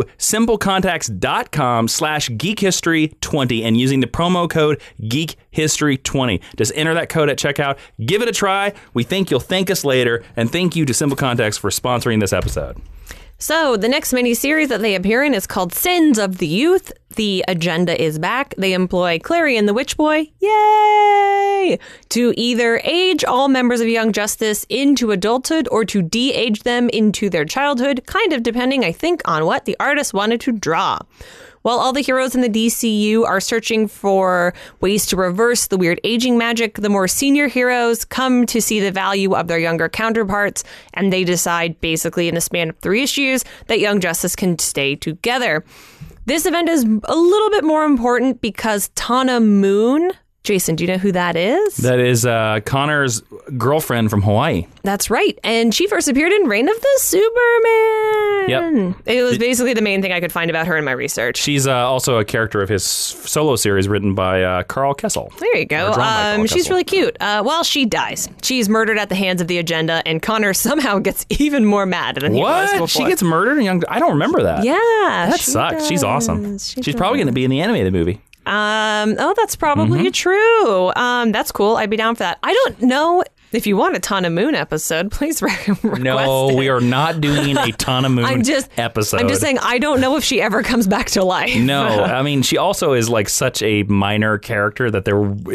simplecontacts.com/geekhistory20 and using the promo code geekhistory20. Just enter that code at checkout, give it a try. We think you'll thank us later, and thank you to Simple Contacts for sponsoring this episode. So the next miniseries that they appear in is called Sins of the Youth. The Agenda is back. They employ Clarion the Witch Boy, yay, to either age all members of Young Justice into adulthood or to de-age them into their childhood, kind of depending, I think, on what the artist wanted to draw. While all the heroes in the DCU are searching for ways to reverse the weird aging magic, the more senior heroes come to see the value of their younger counterparts, and they decide, basically in a span of 3 issues, that Young Justice can stay together. This event is a little bit more important because Tana Moon... Jason, do you know who that is? That is Connor's girlfriend from Hawaii. That's right. And she first appeared in Reign of the Superman. Yep. It was basically the main thing I could find about her in my research. She's also a character of his solo series written by Carl Kessel. There you go. She's really cute. Well, she dies. She's murdered at the hands of the Agenda, and Connor somehow gets even more mad than he was before. She gets murdered? I don't remember that. Yeah. That sucks. She's awesome. She's probably going to be in the animated movie. That's probably true. That's cool. I'd be down for that. I don't know if you want a Tana Moon episode, please request No, it. We are not doing a Tana Moon episode. I'm just saying, I don't know if she ever comes back to life. No, I mean, she also is like such a minor character that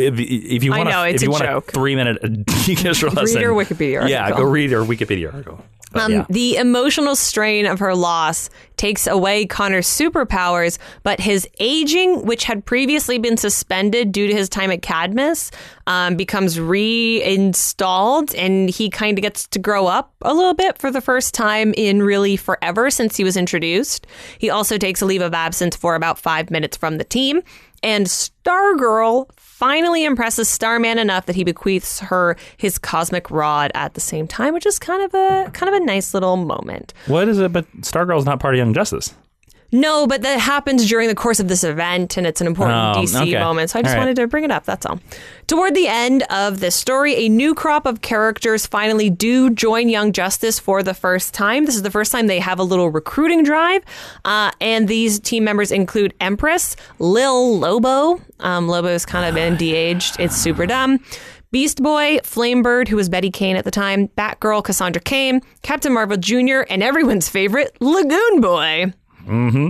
if you want a 3-minute Geek History lesson, read her Wikipedia article. Yeah, go read her Wikipedia article. The emotional strain of her loss takes away Connor's superpowers, but his aging, which had previously been suspended due to his time at Cadmus, becomes reinstalled, and he kind of gets to grow up a little bit for the first time in really forever since he was introduced. He also takes a leave of absence for about 5 minutes from the team. And Stargirl finally impresses Starman enough that he bequeaths her his cosmic rod at the same time, which is kind of a nice little moment. What is it? But Stargirl's not part of Young Justice. No, but that happens during the course of this event, and it's an important DC moment, so I just wanted to bring it up, that's all. Toward the end of this story, a new crop of characters finally do join Young Justice for the first time. This is the first time they have a little recruiting drive, and these team members include Empress, Lil Lobo. Lobo's kind of been de-aged. It's super dumb. Beast Boy, Flamebird, who was Betty Kane at the time, Batgirl, Cassandra Cain, Captain Marvel Jr., and everyone's favorite, Lagoon Boy. Mm-hmm.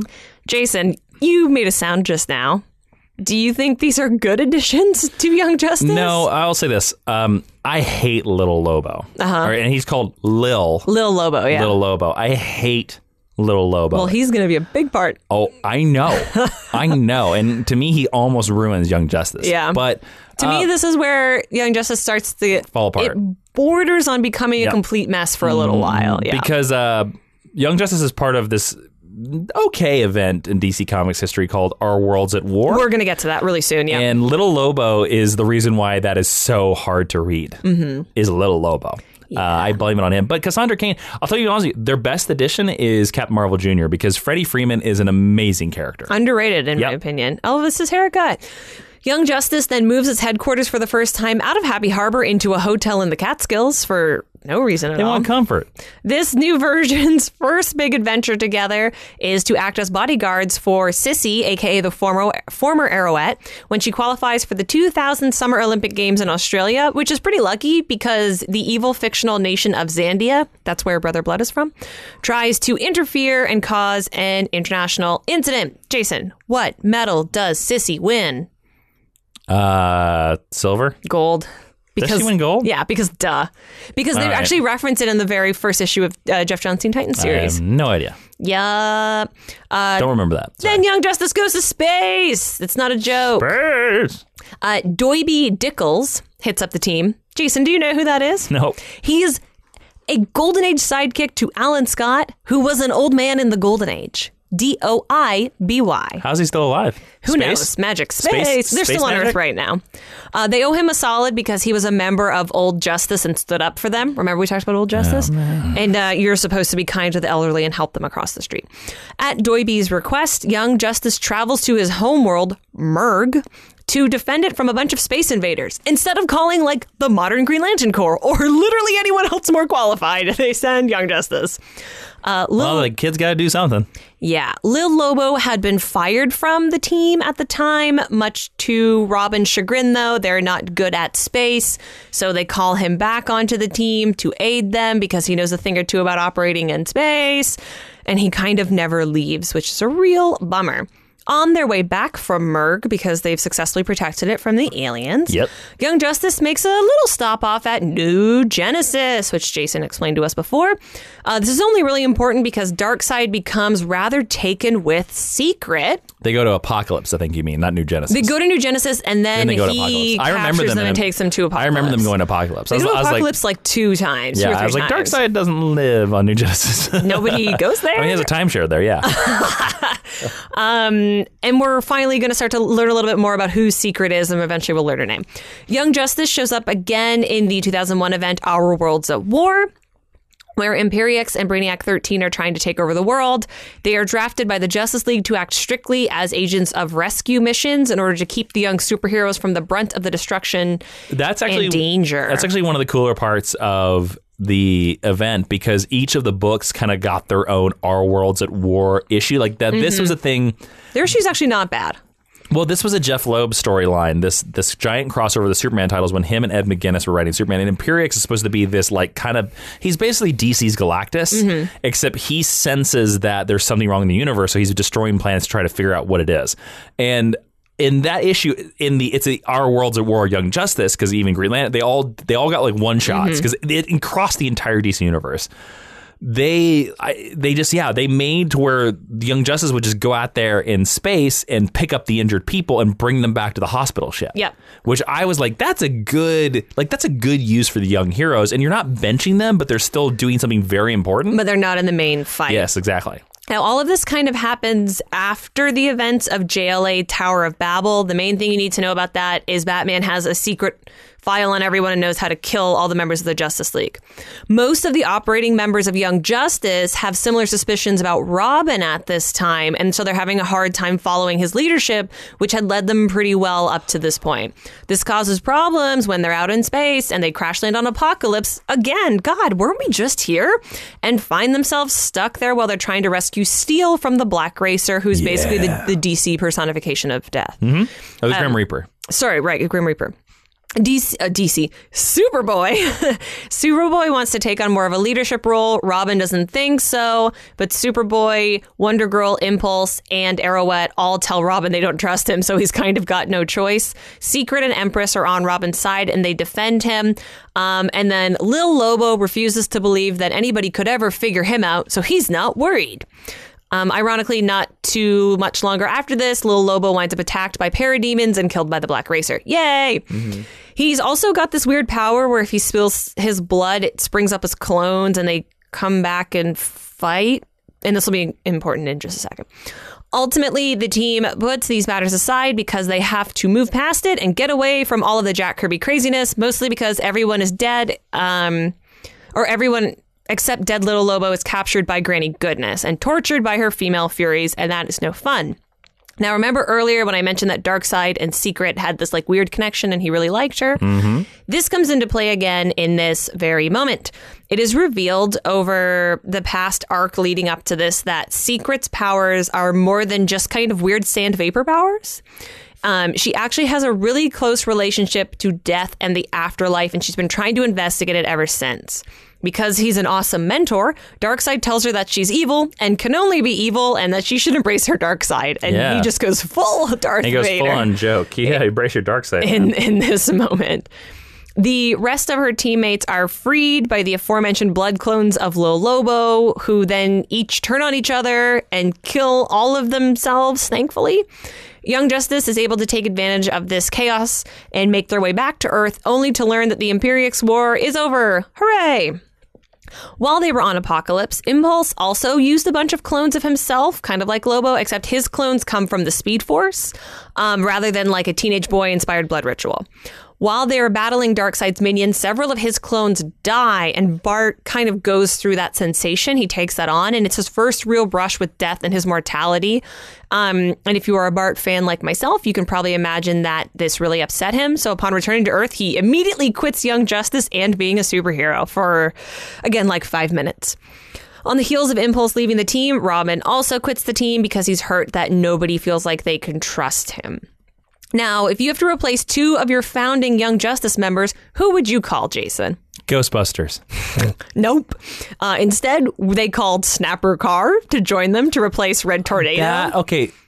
Jason, you made a sound just now. Do you think these are good additions to Young Justice? No, I'll say this. I hate Little Lobo. And he's called Lil Lobo, yeah. Little Lobo. I hate Little Lobo. Well, he's going to be a big part. Oh, I know. I know. And to me, he almost ruins Young Justice. Yeah. But to me, this is where Young Justice starts to fall apart. It borders on becoming a complete mess for a little while. Yeah. Because Young Justice is part of this okay event in DC Comics history called Our Worlds at War. We're going to get to that really soon, yeah. And Little Lobo is the reason why that is so hard to read, is Little Lobo. Yeah. I blame it on him. But Cassandra Cain, I'll tell you honestly, their best addition is Captain Marvel Jr. because Freddie Freeman is an amazing character. Underrated, in my opinion. Elvis's haircut. Young Justice then moves its headquarters for the first time out of Happy Harbor into a hotel in the Catskills for no reason at all. They want comfort. This new version's first big adventure together is to act as bodyguards for Sissy, a.k.a. the former Arrowette, when she qualifies for the 2000 Summer Olympic Games in Australia, which is pretty lucky because the evil fictional nation of Zandia, that's where Brother Blood is from, tries to interfere and cause an international incident. Jason, what medal does Sissy win? Silver? Gold. Does she win gold? Yeah, because duh. Because they actually reference it in the very first issue of Jeff Johns Teen Titans series. I have no idea. Yeah. Don't remember that. Sorry. Then Young Justice goes to space. It's not a joke. Space! Doiby Dickles hits up the team. Jason, do you know who that is? No. He's a Golden Age sidekick to Alan Scott, who was an old man in the Golden Age. Doiby. How's he still alive? Who knows? Magic. Space. They're still on Earth right now. They owe him a solid because he was a member of Old Justice and stood up for them. Remember we talked about Old Justice? And you're supposed to be kind to the elderly and help them across the street. At Doiby's request, Young Justice travels to his homeworld, Merg, to defend it from a bunch of space invaders. Instead of calling like the modern Green Lantern Corps or literally anyone else more qualified, they send Young Justice. Well, the kid's got to do something. Yeah. Lil Lobo had been fired from the team at the time, much to Robin's chagrin, though. They're not good at space, so they call him back onto the team to aid them because he knows a thing or two about operating in space, and he kind of never leaves, which is a real bummer. On their way back from Merg, because they've successfully protected it from the aliens, Young Justice makes a little stop off at New Genesis, which Jason explained to us before. This is only really important because Darkseid becomes rather taken with Secret. They go to Apocalypse, I think you mean, not New Genesis. They go to New Genesis, and then they go to he Apocalypse. captures them and takes them to Apocalypse. I remember them going to Apocalypse. They go to Apocalypse like 2 times. Yeah, I was like, Darkseid doesn't live on New Genesis. Nobody goes there? I mean, he has a timeshare there, yeah. And we're finally going to start to learn a little bit more about who Secret is, and eventually we'll learn her name. Young Justice shows up again in the 2001 event Our Worlds at War, where Imperiex and Brainiac 13 are trying to take over the world. They are drafted by the Justice League to act strictly as agents of rescue missions in order to keep the young superheroes from the brunt of the destruction and danger. That's actually one of the cooler parts of the event, because each of the books kind of got their own Our Worlds at War issue. Like that, this was a thing. Their issue's actually not bad. Well, this was a Jeff Loeb storyline, this giant crossover of the Superman titles when him and Ed McGuinness were writing Superman. And Imperiex is supposed to be this like kind of, he's basically DC's Galactus, except he senses that there's something wrong in the universe, so he's destroying planets to try to figure out what it is. And in that issue, it's Our Worlds at War, Young Justice, because even Green Lantern, they all got like one shots because it crossed the entire DC universe. They made to where the Young Justice would just go out there in space and pick up the injured people and bring them back to the hospital ship. Yep. Which I was like, that's a good use for the young heroes, and you're not benching them, but they're still doing something very important. But they're not in the main fight. Yes, exactly. Now, all of this kind of happens after the events of JLA Tower of Babel. The main thing you need to know about that is Batman has a secret file on everyone and knows how to kill all the members of the Justice League. Most of the operating members of Young Justice have similar suspicions about Robin at this time, and so they're having a hard time following his leadership, which had led them pretty well up to this point. This causes problems when they're out in space and they crash land on Apocalypse. Again, God, weren't we just here? And find themselves stuck there while they're trying to rescue Steel from the Black Racer, who's basically the DC personification of death. Oh, the Grim Reaper. Sorry, right, Grim Reaper. Superboy. Superboy wants to take on more of a leadership role. Robin doesn't think so, but Superboy, Wonder Girl, Impulse, and Arrowette all tell Robin they don't trust him, so he's kind of got no choice. Secret and Empress are on Robin's side, and they defend him. And then Lil Lobo refuses to believe that anybody could ever figure him out, so he's not worried. Ironically, not too much longer after this, Lil Lobo winds up attacked by parademons and killed by the Black Racer. Yay! Mm-hmm. He's also got this weird power where if he spills his blood, it springs up his clones and they come back and fight. And this will be important in just a second. Ultimately, the team puts these matters aside because they have to move past it and get away from all of the Jack Kirby craziness, mostly because everyone is dead, or everyone except dead Little Lobo is captured by Granny Goodness and tortured by her female furies, and that is no fun. Now, remember earlier when I mentioned that Darkseid and Secret had this like weird connection and he really liked her? Mm-hmm. This comes into play again in this very moment. It is revealed over the past arc leading up to this that Secret's powers are more than just kind of weird sand vapor powers. She actually has a really close relationship to death and the afterlife, and she's been trying to investigate it ever since. Because he's an awesome mentor, Darkseid tells her that she's evil and can only be evil and that she should embrace her dark side. And he just goes full Darth Vader. He goes full on joke. Yeah, embrace your dark side. In this moment. The rest of her teammates are freed by the aforementioned blood clones of Lil Lobo, who then each turn on each other and kill all of themselves, thankfully. Young Justice is able to take advantage of this chaos and make their way back to Earth, only to learn that the Imperiex War is over. Hooray! While they were on Apokolips, Impulse also used a bunch of clones of himself, kind of like Lobo, except his clones come from the Speed Force, rather than like a teenage boy-inspired blood ritual. While they are battling Darkseid's minions, several of his clones die, and Bart kind of goes through that sensation. He takes that on, and it's his first real brush with death and his mortality. And if you are a Bart fan like myself, you can probably imagine that this really upset him. So upon returning to Earth, he immediately quits Young Justice and being a superhero for, again, like 5 minutes. On the heels of Impulse leaving the team, Robin also quits the team because he's hurt that nobody feels like they can trust him. Now, if you have to replace 2 of your founding Young Justice members, who would you call, Jason? Ghostbusters. Nope. Instead, they called Snapper Carr to join them to replace Red Tornado.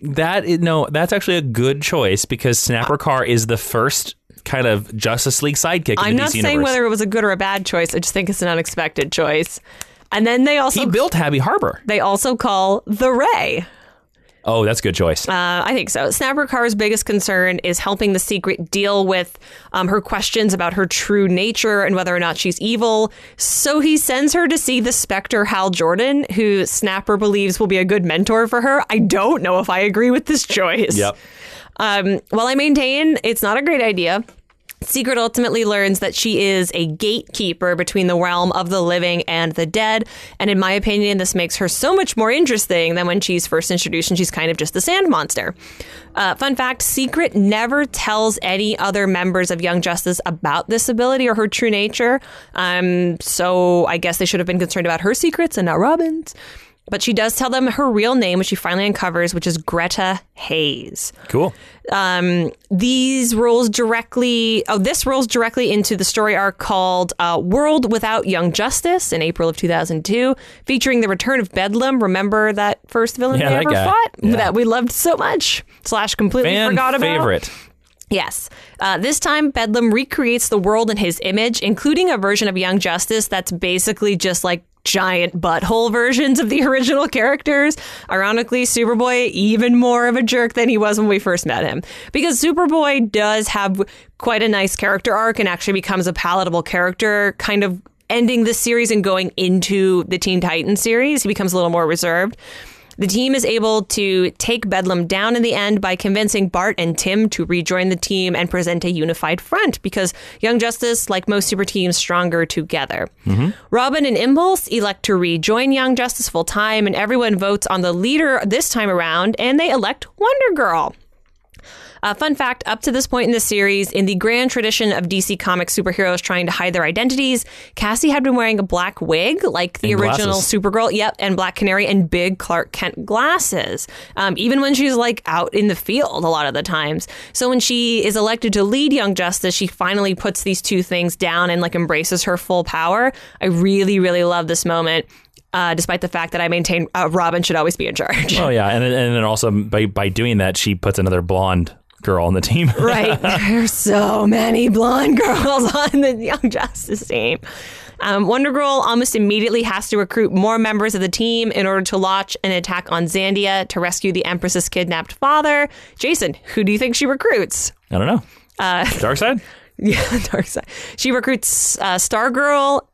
That's actually a good choice because Snapper Carr is the first kind of Justice League sidekick in the DC universe. I'm not saying whether it was a good or a bad choice. I just think it's an unexpected choice. And then he built Happy Harbor. They also call the Ray. Oh, that's a good choice. I think so. Snapper Carr's biggest concern is helping the Secret deal with her questions about her true nature and whether or not she's evil. So he sends her to see the Spectre Hal Jordan, who Snapper believes will be a good mentor for her. I don't know if I agree with this choice. Yep. While I maintain it's not a great idea, Secret ultimately learns that she is a gatekeeper between the realm of the living and the dead. And in my opinion, this makes her so much more interesting than when she's first introduced and she's kind of just a sand monster. Fun fact, Secret never tells any other members of Young Justice about this ability or her true nature. So I guess they should have been concerned about her secrets and not Robin's. But she does tell them her real name, which she finally uncovers, which is Greta Hayes. Cool. This rolls directly into the story arc called World Without Young Justice in April of 2002, featuring the return of Bedlam. Remember that first villain they ever fought? Yeah. That we loved so much, / completely forgot about. Favorite. Yes. This time, Bedlam recreates the world in his image, including a version of Young Justice that's basically just like giant butthole versions of the original characters. Ironically, Superboy, even more of a jerk than he was when we first met him. Because Superboy does have quite a nice character arc and actually becomes a palatable character, kind of ending this series and going into the Teen Titans series. He becomes a little more reserved. The team is able to take Bedlam down in the end by convincing Bart and Tim to rejoin the team and present a unified front because Young Justice, like most super teams, stronger together. Mm-hmm. Robin and Impulse elect to rejoin Young Justice full time, and everyone votes on the leader this time around, and they elect Wonder Girl. Fun fact, up to this point in the series, in the grand tradition of DC Comics superheroes trying to hide their identities, Cassie had been wearing a black wig, like the And original glasses. Supergirl, and Black Canary, and big Clark Kent glasses, even when she's like out in the field a lot of the times. So when she is elected to lead Young Justice, she finally puts these two things down and like embraces her full power. I really, really love this moment. Despite the fact that I maintain Robin should always be in charge. Oh yeah, and then also by doing that, she puts another blonde girl on the team. Right. There's so many blonde girls on the Young Justice team. Wonder Girl almost immediately has to recruit more members of the team in order to launch an attack on Zandia to rescue the Empress's kidnapped father. Jason, who do you think she recruits? I don't know. Darkseid? Yeah, Darkseid. She recruits Stargirl,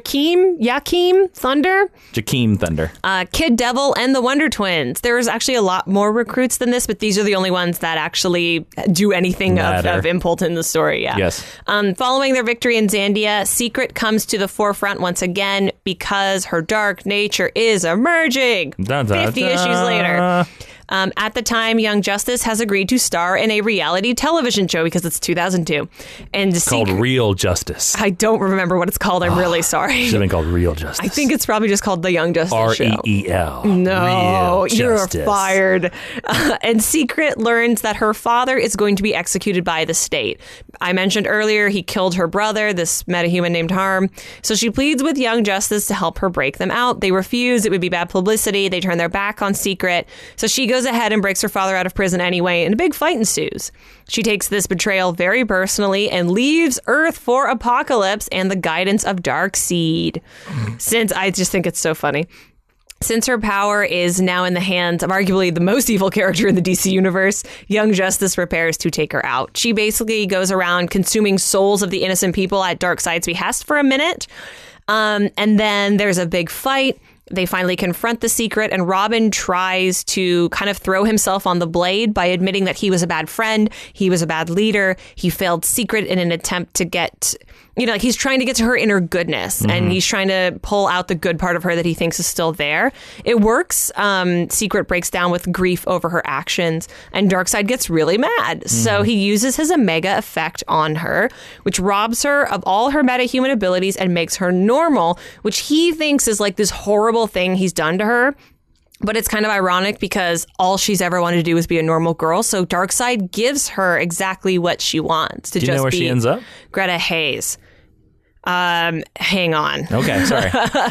Jakeem Thunder, Jakeem Thunder. Kid Devil, and the Wonder Twins. There's actually a lot more recruits than this, but these are the only ones that actually do anything of import in the story. Yeah. Yes. Following their victory in Zandia, Secret comes to the forefront once again because her dark nature is emerging. Dun, dun, 50 dun. issues later. At the time, Young Justice has agreed to star in a reality television show because it's 2002. And It's called Real Justice. I don't remember what it's called. I'm really sorry. Should have been called Real Justice. I think it's probably just called The Young Justice Show. REEL. No, Real you're Justice. fired. And Secret learns that her father is going to be executed by the state. I mentioned earlier he killed her brother, this metahuman named Harm. So she pleads with Young Justice to help her break them out. They refuse. It would be bad publicity. They turn their back on Secret. So she goes ahead and breaks her father out of prison anyway, and a big fight ensues. She takes this betrayal very personally and leaves Earth for Apocalypse and the guidance of Darkseid. Since I just think it's so funny. Since her power is now in the hands of arguably the most evil character in the DC universe, Young Justice prepares to take her out. She basically goes around consuming souls of the innocent people at Darkseid's behest for a minute. And then there's a big fight. They finally confront the Secret, and Robin tries to kind of throw himself on the blade by admitting that he was a bad friend, he was a bad leader, he failed Secret in an attempt to get, like he's trying to get to her inner goodness, and he's trying to pull out the good part of her that he thinks is still there. It works. Secret breaks down with grief over her actions, and Darkseid gets really mad. So he uses his Omega effect on her, which robs her of all her metahuman abilities and makes her normal, which he thinks is like this horrible thing he's done to her. But it's kind of ironic because all she's ever wanted to do is be a normal girl. So Darkseid gives her exactly what she wants to Do you just know where be she ends up? Greta Hayes. Hang on. Okay, sorry.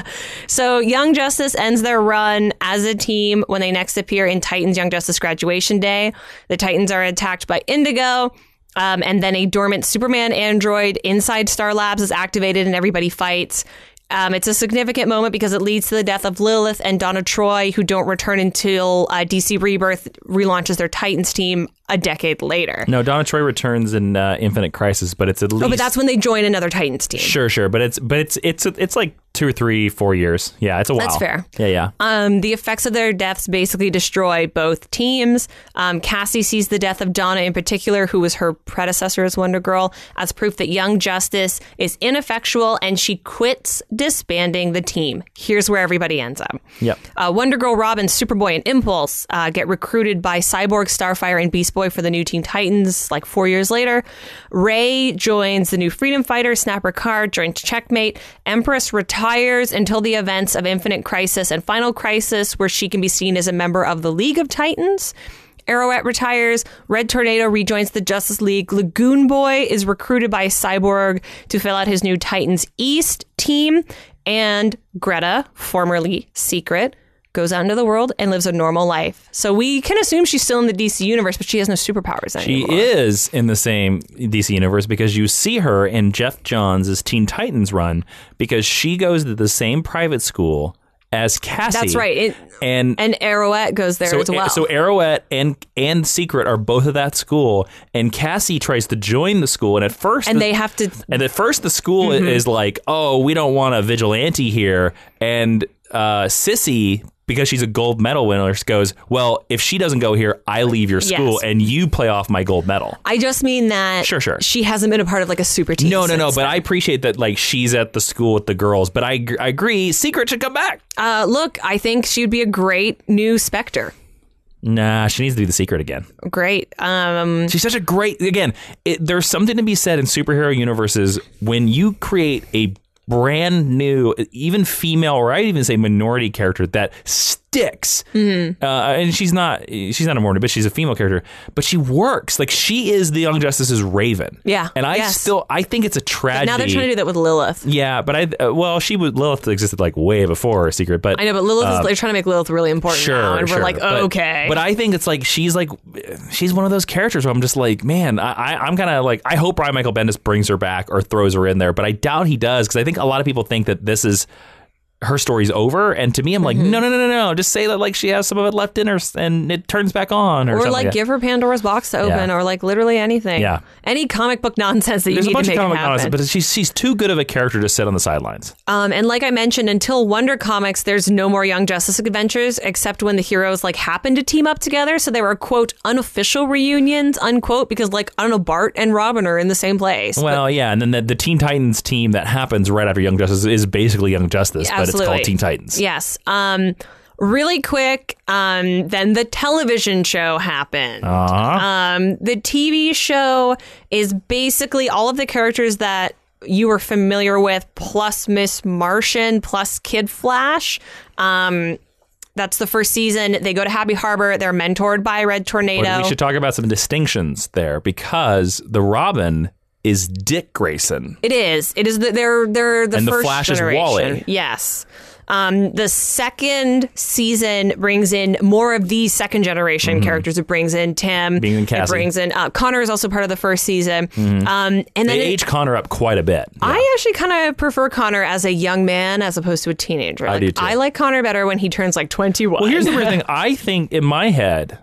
So Young Justice ends their run as a team when they next appear in Titans Young Justice Graduation Day. The Titans are attacked by Indigo. And then a dormant Superman android inside Star Labs is activated and everybody fights. It's a significant moment because it leads to the death of Lilith and Donna Troy, who don't return until DC Rebirth relaunches their Titans team a decade later. No, Donna Troy returns in Infinite Crisis, but it's at least. Oh, but that's when they join another Titans team. Sure, but it's like 2 or 3, 4 years. Yeah, it's a while. That's fair. Yeah. The effects of their deaths basically destroy both teams. Cassie sees the death of Donna in particular, who was her predecessor as Wonder Girl, as proof that Young Justice is ineffectual, and she quits disbanding the team. Here's where everybody ends up. Yep. Wonder Girl, Robin, Superboy, and Impulse get recruited by Cyborg, Starfire, and Beast Boy for the new Teen Titans like 4 years later. Ray joins the new Freedom Fighter. Snapper Card joins Checkmate. Empress retires until the events of Infinite Crisis and Final Crisis, where she can be seen as a member of the League of Titans. Arrowette retires. Red Tornado rejoins the Justice League. Lagoon Boy is recruited by Cyborg to fill out his new Titans East team. And Greta, formerly Secret, goes out into the world and lives a normal life. So we can assume she's still in the DC universe, but she has no superpowers anymore. She is in the same DC universe because you see her in Jeff Johns' Teen Titans run because she goes to the same private school as Cassie. That's right. And Arrowette goes there as well. So Arrowette and Secret are both of that school, and Cassie tries to join the school, and at first they have to. And at first the school is like, oh, we don't want a vigilante here, and Sissy, because she's a gold medal winner, goes, well, if she doesn't go here, I leave your school, Yes. and you play off my gold medal. I just mean that Sure. she hasn't been a part of like a super team. No, since but I appreciate that like she's at the school with the girls, but I agree, Secret should come back. look, I think she would be a great new Spectre. Nah, she needs to do The Secret again. Great. She's such a great... Again, there's something to be said in superhero universes when you create a brand new, even female, or I'd even say minority character that sticks. And she's not a minority, but she's a female character. But she works. Like, she is the Young Justice's Raven. Yeah. And I think it's a tragedy. But now they're trying to do that with Lilith. Yeah, but Lilith existed like way before Secret. But I know, but Lilith they're trying to make Lilith really important now, and we're like, okay. But I think it's like she's one of those characters where I'm just like, man, I'm kind of like, I hope Brian Michael Bendis brings her back or throws her in there, but I doubt he does, because I think a lot of people think that this is her story's over, and to me I'm like, no, just say that like she has some of it left in her and it turns back on, or something like give her Pandora's box to open, or like literally anything. Yeah, any comic book nonsense that There's you need to make a bunch of it happen. nonsense, but she's too good of a character to sit on the sidelines. And like I mentioned, until Wonder Comics, there's no more Young Justice adventures except when the heroes like happen to team up together. So there were quote unofficial reunions unquote, because like I don't know, Bart and Robin are in the same place. Well, yeah, and then the Teen Titans team that happens right after Young Justice is basically Young Justice, but it's called Teen Titans. Yes. Really quick, then the television show happened. The TV show is basically all of the characters that you were familiar with, plus Miss Martian, plus Kid Flash. That's the first season. They go to Happy Harbor. They're mentored by Red Tornado. But we should talk about some distinctions there, because the Robin is Dick Grayson. It is. They're the and first the Flash generation. is Wally. Yes. The second season brings in more of these second generation characters. It brings in Tim. Cassie. It brings in Connor is also part of the first season. And then they age Connor up quite a bit. Yeah. I actually kind of prefer Connor as a young man as opposed to a teenager. I do too. I like Connor better when he turns like 21. Well, here's the weird thing. I think in my head,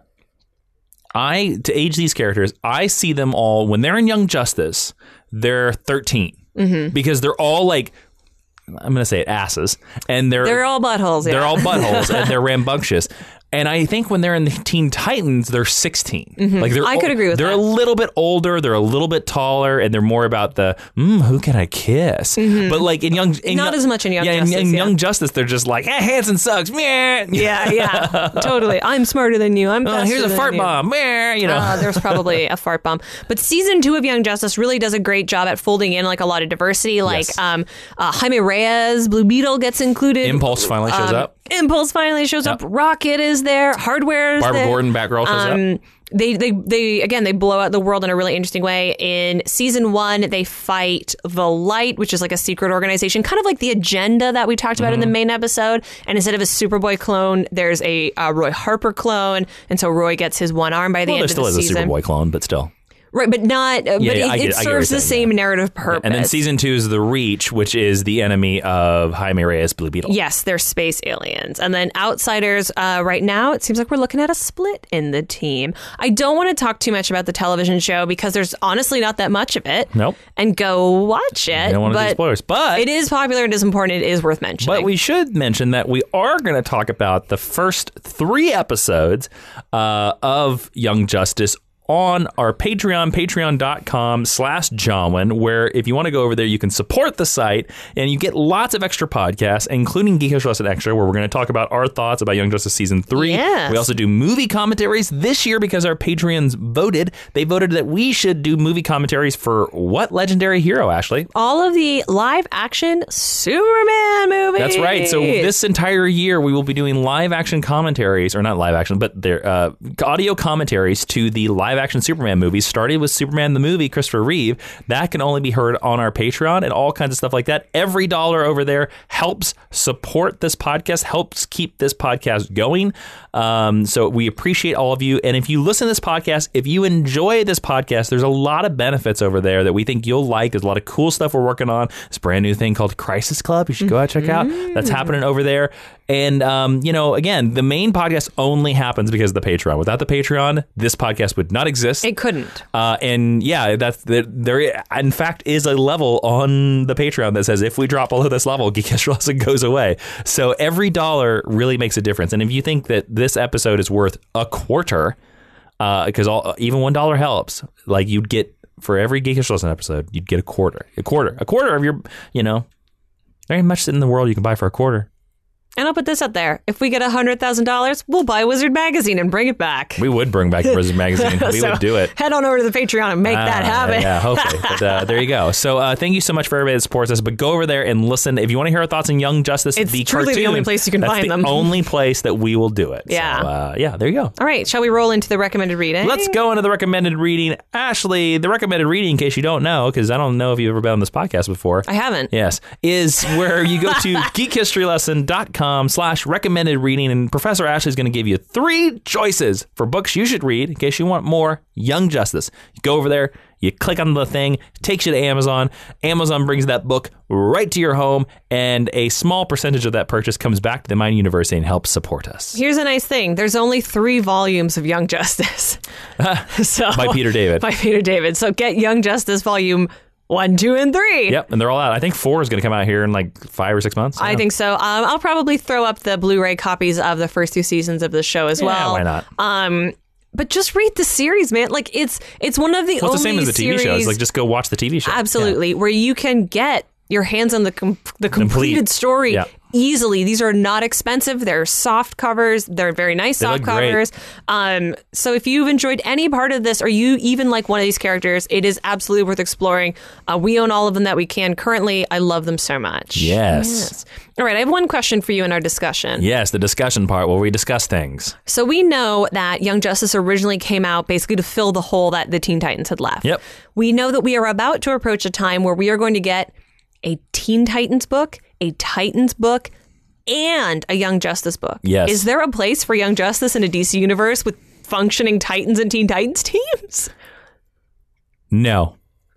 to age these characters, I see them all when they're in Young Justice, they're 13 because they're all like, I'm going to say it, asses, and they're all buttholes. Yeah. They're all buttholes, and they're rambunctious. And I think when they're in the Teen Titans, they're 16. Like I could agree with that. They're a little bit older, they're a little bit taller, and they're more about the who can I kiss? But like in not as much in Young Justice. In Young Justice, they're just like, hey, Hanson sucks. Yeah, totally. I'm smarter than you. I'm faster here's a than fart you. bomb. There's probably a fart bomb. But season 2 of Young Justice really does a great job at folding in like a lot of diversity. Like Jaime Reyes, Blue Beetle gets included. Impulse finally shows up. Impulse finally shows up. Rocket is there. Hardware is there. Barbara Gordon, Batgirl shows up. They blow out the world in a really interesting way. In season 1, they fight the Light, which is like a secret organization, kind of like the Agenda that we talked about in the main episode. And instead of a Superboy clone, there's a Roy Harper clone, and so Roy gets his one arm by the end of the season. There still is a Superboy clone, but still. Right, but not. But it serves the same narrative purpose. And then season 2 is the Reach, which is the enemy of Jaime Reyes, Blue Beetle. Yes, they're space aliens. And then Outsiders. Right now, it seems like we're looking at a split in the team. I don't want to talk too much about the television show because there's honestly not that much of it. Nope. And go watch it. I don't want to do spoilers, but it is popular. It is important. It is worth mentioning. But we should mention that we are going to talk about the first 3 episodes of Young Justice on our Patreon, patreon.com/Johnwin, where if you want to go over there, you can support the site and you get lots of extra podcasts, including Geekish Lesson Extra, where we're going to talk about our thoughts about Young Justice Season 3. Yes. We also do movie commentaries this year because our Patreons voted. They voted that we should do movie commentaries for what legendary hero, Ashley? All of the live-action Superman movies. That's right. So this entire year, we will be doing live-action commentaries, or not live-action, but they're audio commentaries to the live-action Superman movies, started with Superman the movie, Christopher Reeve. That can only be heard on our Patreon and all kinds of stuff like that. Every dollar over there helps support this podcast, helps keep this podcast going. So we appreciate all of you. And if you listen to this podcast, if you enjoy this podcast, there's a lot of benefits over there that we think you'll like. There's a lot of cool stuff we're working on. This brand new thing called Crisis Club. You should go out and check out. That's happening over there. And, again, the main podcast only happens because of the Patreon. Without the Patreon, this podcast would not exist. It couldn't. And yeah, there in fact is a level on the Patreon that says if we drop below this level, Geekish Lesson goes away. So every dollar really makes a difference. And if you think that this episode is worth a quarter, because even $1 helps, like you'd get for every Geekish Lesson episode, you'd get a quarter of your, there ain't much in the world you can buy for a quarter. And I'll put this out there. If we get $100,000, we'll buy Wizard Magazine and bring it back. We would bring back Wizard Magazine. We would do it. Head on over to the Patreon and make that happen. Yeah, hopefully. But there you go. So thank you so much for everybody that supports us. But go over there and listen. If you want to hear our thoughts on Young Justice, it's the truly cartoon, the only place you can find them. That's the only place that we will do it. Yeah. So, there you go. All right. Shall we roll into the recommended reading? Let's go into the recommended reading. Ashley, the recommended reading, in case you don't know, because I don't know if you've ever been on this podcast before. I haven't. Yes. Is where you go to geekhistorylesson.com/recommended reading, and Professor Ashley is going to give you 3 choices for books you should read in case you want more Young Justice. You go over there, you click on the thing, takes you to Amazon. Amazon brings that book right to your home, and a small percentage of that purchase comes back to the Mind University and helps support us. Here's a nice thing. There's only 3 volumes of Young Justice. By Peter David. By Peter David. So get Young Justice volume 1, 2, and 3. Yep, and they're all out. I think 4 is going to come out here in like 5 or 6 months. I think so. I'll probably throw up the Blu-ray copies of the first 2 seasons of the show as well. Why not? But just read the series, man. Like it's one of the only the same as the TV shows. Like just go watch the TV show. Absolutely, where you can get your hands on the completed story easily. These are not expensive. They're soft covers. They're very nice soft covers. So if you've enjoyed any part of this, or you even like one of these characters, it is absolutely worth exploring. We own all of them that we can currently. I love them so much. Yes. All right, I have one question for you in our discussion. Yes, the discussion part where we discuss things. So we know that Young Justice originally came out basically to fill the hole that the Teen Titans had left. Yep. We know that we are about to approach a time where we are going to get a Teen Titans book, a Titans book, and a Young Justice book. Yes. Is there a place for Young Justice in a DC universe with functioning Titans and Teen Titans teams? No.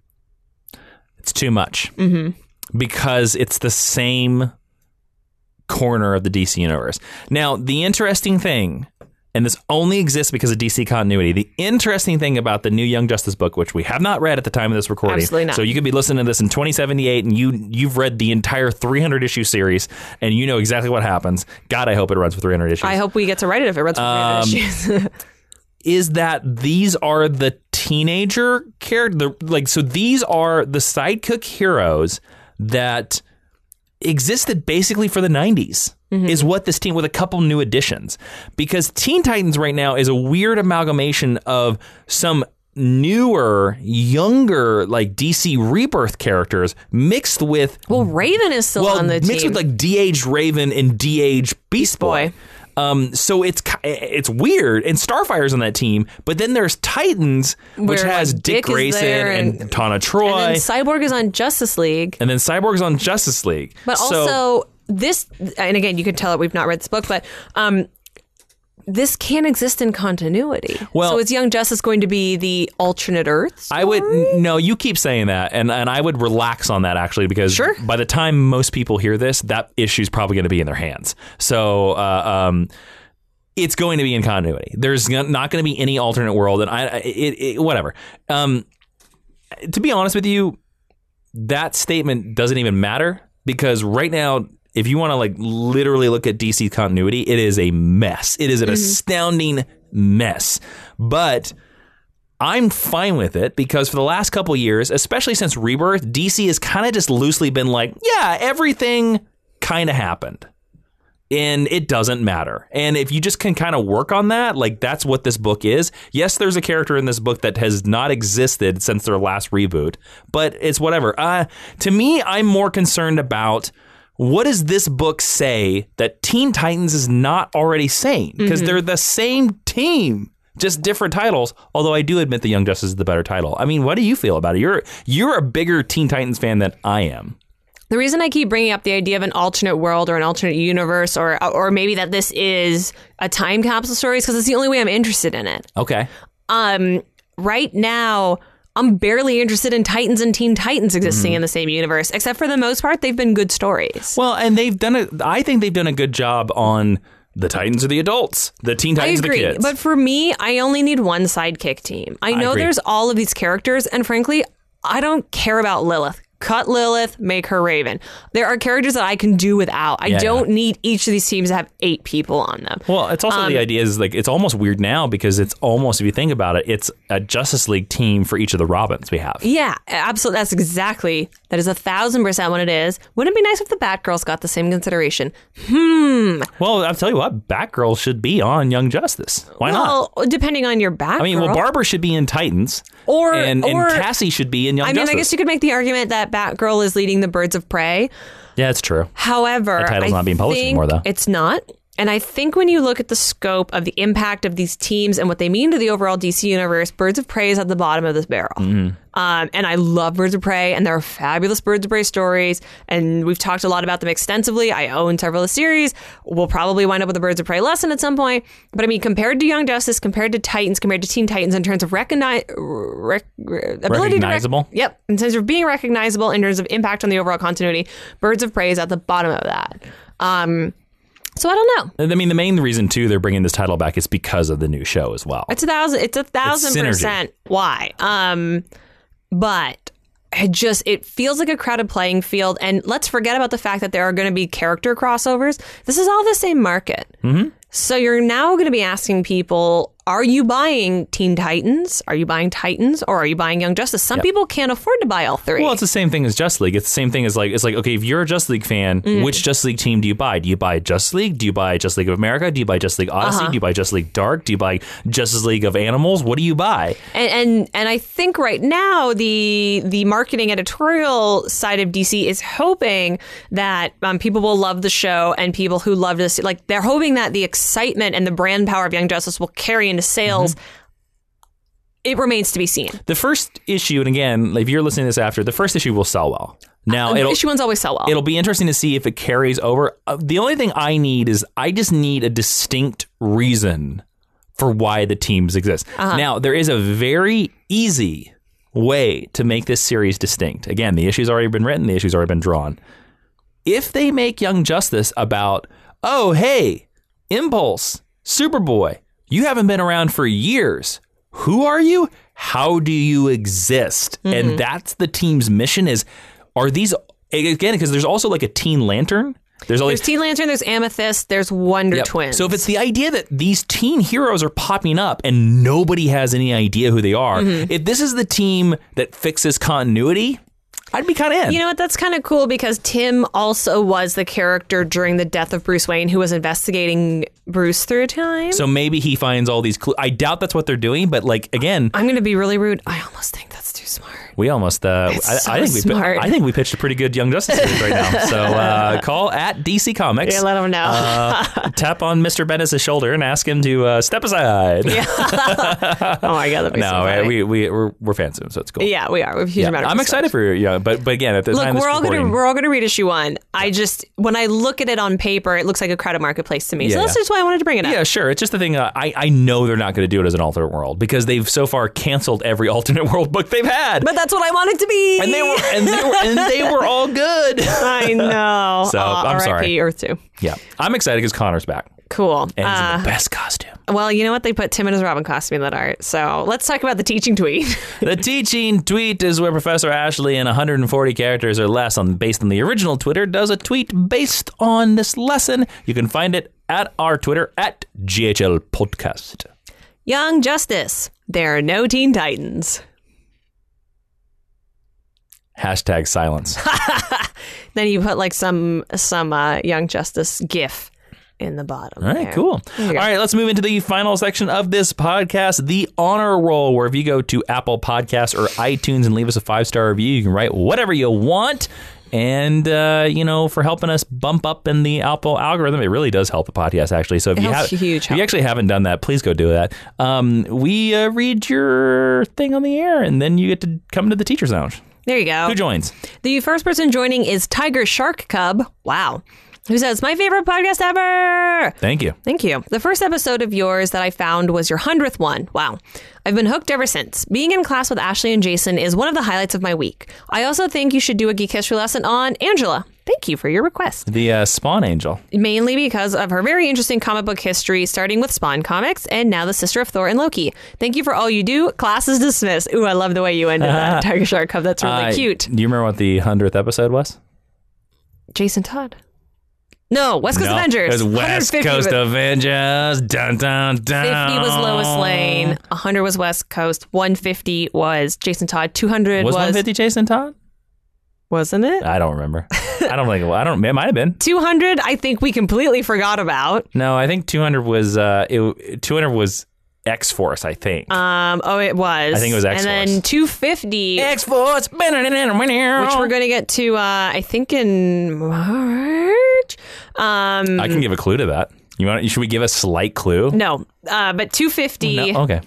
It's too much. Mm-hmm. Because it's the same corner of the DC universe. Now, the interesting thing, and this only exists because of DC continuity, the interesting thing about the new Young Justice book, which we have not read at the time of this recording. Absolutely not. So you could be listening to this in 2078 and you've read the entire 300 issue series and you know exactly what happens. God, I hope it runs for 300 issues. I hope we get to write it if it runs for 300 issues. Is that these are the teenager character, so these are the sidekick heroes that existed basically for the 90s. Is what this team, with a couple new additions, because Teen Titans right now is a weird amalgamation of some newer, younger, like DC Rebirth characters mixed with Raven is still on the team. Mixed with like de-aged Raven and de-aged Beast Boy. So it's weird, and Starfire's on that team, but then there's Titans, which has Dick Grayson and Tana Troy. And then Cyborg is on Justice League. But also this, and again, you can tell that we've not read this book, but this can't exist in continuity. Well, so is Young Justice going to be the alternate Earth story? No, you keep saying that, and I would relax on that, actually, because by the time most people hear this, that issue's probably going to be in their hands. So it's going to be in continuity. There's not going to be any alternate world, and whatever. To be honest with you, that statement doesn't even matter, because right now, if you want to literally look at DC continuity, it is a mess. It is an astounding mess. But I'm fine with it, because for the last couple years, especially since Rebirth, DC has kind of just loosely been like, yeah, everything kind of happened. And it doesn't matter. And if you just can kind of work on that, that's what this book is. Yes, there's a character in this book that has not existed since their last reboot, but it's whatever. To me, I'm more concerned about, what does this book say that Teen Titans is not already saying? Because they're the same team, just different titles. Although I do admit the Young Justice is the better title. I mean, what do you feel about it? You're a bigger Teen Titans fan than I am. The reason I keep bringing up the idea of an alternate world or an alternate universe, or maybe that this is a time capsule story, is because it's the only way I'm interested in it. Okay. Right now, I'm barely interested in Titans and Teen Titans existing in the same universe, except for the most part, they've been good stories. Well, and I think they've done a good job on the Titans are the adults, the Teen Titans are the kids. But for me, I only need one sidekick team. I know there's all of these characters, and frankly, I don't care about Lilith. cut Lilith, make her Raven. There are characters that I can do without. I don't need each of these teams to have 8 people on them. Well, it's also the idea is like it's almost weird now because it's almost, if you think about it, it's a Justice League team for each of the Robins we have. Yeah, absolutely. That is 1,000% what it is. Wouldn't it be nice if the Batgirls got the same consideration? Well, I'll tell you what, Batgirl should be on Young Justice. Why not? Well, depending on your Batgirl. I mean, well, Barbara should be in Titans, and Cassie should be in Young Justice. I guess you could make the argument that Batgirl is leading the Birds of Prey. Yeah, it's true. However, the title's not being published anymore, though. It's not. And I think when you look at the scope of the impact of these teams and what they mean to the overall DC universe, Birds of Prey is at the bottom of this barrel. And I love Birds of Prey, and there are fabulous Birds of Prey stories, and we've talked a lot about them extensively. I own several of the series. We'll probably wind up with a Birds of Prey lesson at some point. But I mean, compared to Young Justice, compared to Titans, compared to Teen Titans, in terms of recognizable. Yep. In terms of being recognizable, in terms of impact on the overall continuity, Birds of Prey is at the bottom of that. So I don't know. I mean, the main reason too they're bringing this title back is because of the new show as well. It's 1,000% why. But it feels like a crowded playing field, and let's forget about the fact that there are going to be character crossovers. This is all the same market. So you're now going to be asking people, are you buying Teen Titans? Are you buying Titans? Or are you buying Young Justice? Some people can't afford to buy all 3. Well, it's the same thing as Justice League. It's the same thing as okay, if you're a Justice League fan, which Justice League team do you buy? Do you buy Justice League? Do you buy Justice League of America? Do you buy Justice League Odyssey? Do you buy Justice League Dark? Do you buy Justice League of Animals? What do you buy? And I think right now the marketing editorial side of DC is hoping that people will love the show, and people who love this, like, they're hoping that the excitement and the brand power of Young Justice will carry into sales. It remains to be seen. The first issue, and again, if you're listening to this after, the first issue will sell well. Now, issue ones always sell well. It'll be interesting to see if it carries over. The only thing I need is I just need a distinct reason for why the teams exist. Now, there is a very easy way to make this series distinct. Again, the issue's already been written. The issue's already been drawn. If they make Young Justice about, oh, hey, Impulse, Superboy, you haven't been around for years. Who are you? How do you exist? And that's the team's mission are these, again, because there's also like a Teen Lantern. There's Teen Lantern, there's Amethyst, there's Wonder Twins. So if it's the idea that these teen heroes are popping up and nobody has any idea who they are, if this is the team that fixes continuity, I'd be kind of in. You know what? That's kind of cool because Tim also was the character during the death of Bruce Wayne who was investigating Bruce through time. So maybe he finds all these clues. I doubt that's what they're doing, but like, again, I'm going to be really rude. I almost think that's too smart. We almost, I think we pitched a pretty good Young Justice series right now. So call at DC Comics. Yeah, let him know. Tap on Mr. Bendis' shoulder and ask him to step aside. Yeah. Oh my God, that'd be so funny. We're fans of him, so it's cool. Yeah, we are. We have a huge amount of I'm excited for you, but again, at the time we're all gonna read issue 1. When I look at it on paper, it looks like a crowded marketplace to me. So that's just why I wanted to bring it up. Yeah, sure. It's just the thing. I know they're not going to do it as an alternate world because they've so far canceled every alternate world book they've had. But that's what I want it to be. And they were all good. I know. So I'm sorry. Earth 2. Yeah, I'm excited because Connor's back. Cool. And he's in the best costume. Well, you know what? They put Tim in his Robin costume in that art. So let's talk about the teaching tweet. The teaching tweet is where Professor Ashley in 140 characters or less based on the original Twitter does a tweet based on this lesson. You can find it at our Twitter at GHL Podcast. Young Justice. There are no Teen Titans. Hashtag silence. Then you put like some Young Justice GIF in the bottom. All right, cool. All right, let's move into the final section of this podcast, the honor roll, where if you go to Apple Podcasts or iTunes and leave us a 5-star review, you can write whatever you want. And, for helping us bump up in the Apple algorithm, it really does help the podcast, actually. So if you actually haven't done that, please go do that. We read your thing on the air, and then you get to come to the Teacher's Lounge. There you go. Who joins? The first person joining is Tiger Shark Cub. Wow. Who says, my favorite podcast ever. Thank you. Thank you. The first episode of yours that I found was your 100th one. Wow. I've been hooked ever since. Being in class with Ashley and Jason is one of the highlights of my week. I also think you should do a geek history lesson on Angela. Thank you for your request. The Spawn Angel. Mainly because of her very interesting comic book history, starting with Spawn Comics and now the sister of Thor and Loki. Thank you for all you do. Class is dismissed. Ooh, I love the way you ended that, Tiger Shark Cub. That's really cute. Do you remember what the 100th episode was? Jason Todd. No, West Coast Avengers. It was West Coast Avengers. Dun, dun, dun. 50 was Lois Lane. 100 was West Coast. 150 was Jason Todd. 200 was 150 Jason Todd? Wasn't it? I don't remember. I don't think it might have been. 200, I think we completely forgot about. No, I think 200 was 200 was X-Force, I think. It was. I think it was X-Force. And then 250 X-Force, which we're going to get to I think in March. I can give a clue to that. Should we give a slight clue? No. But 250. No? Okay.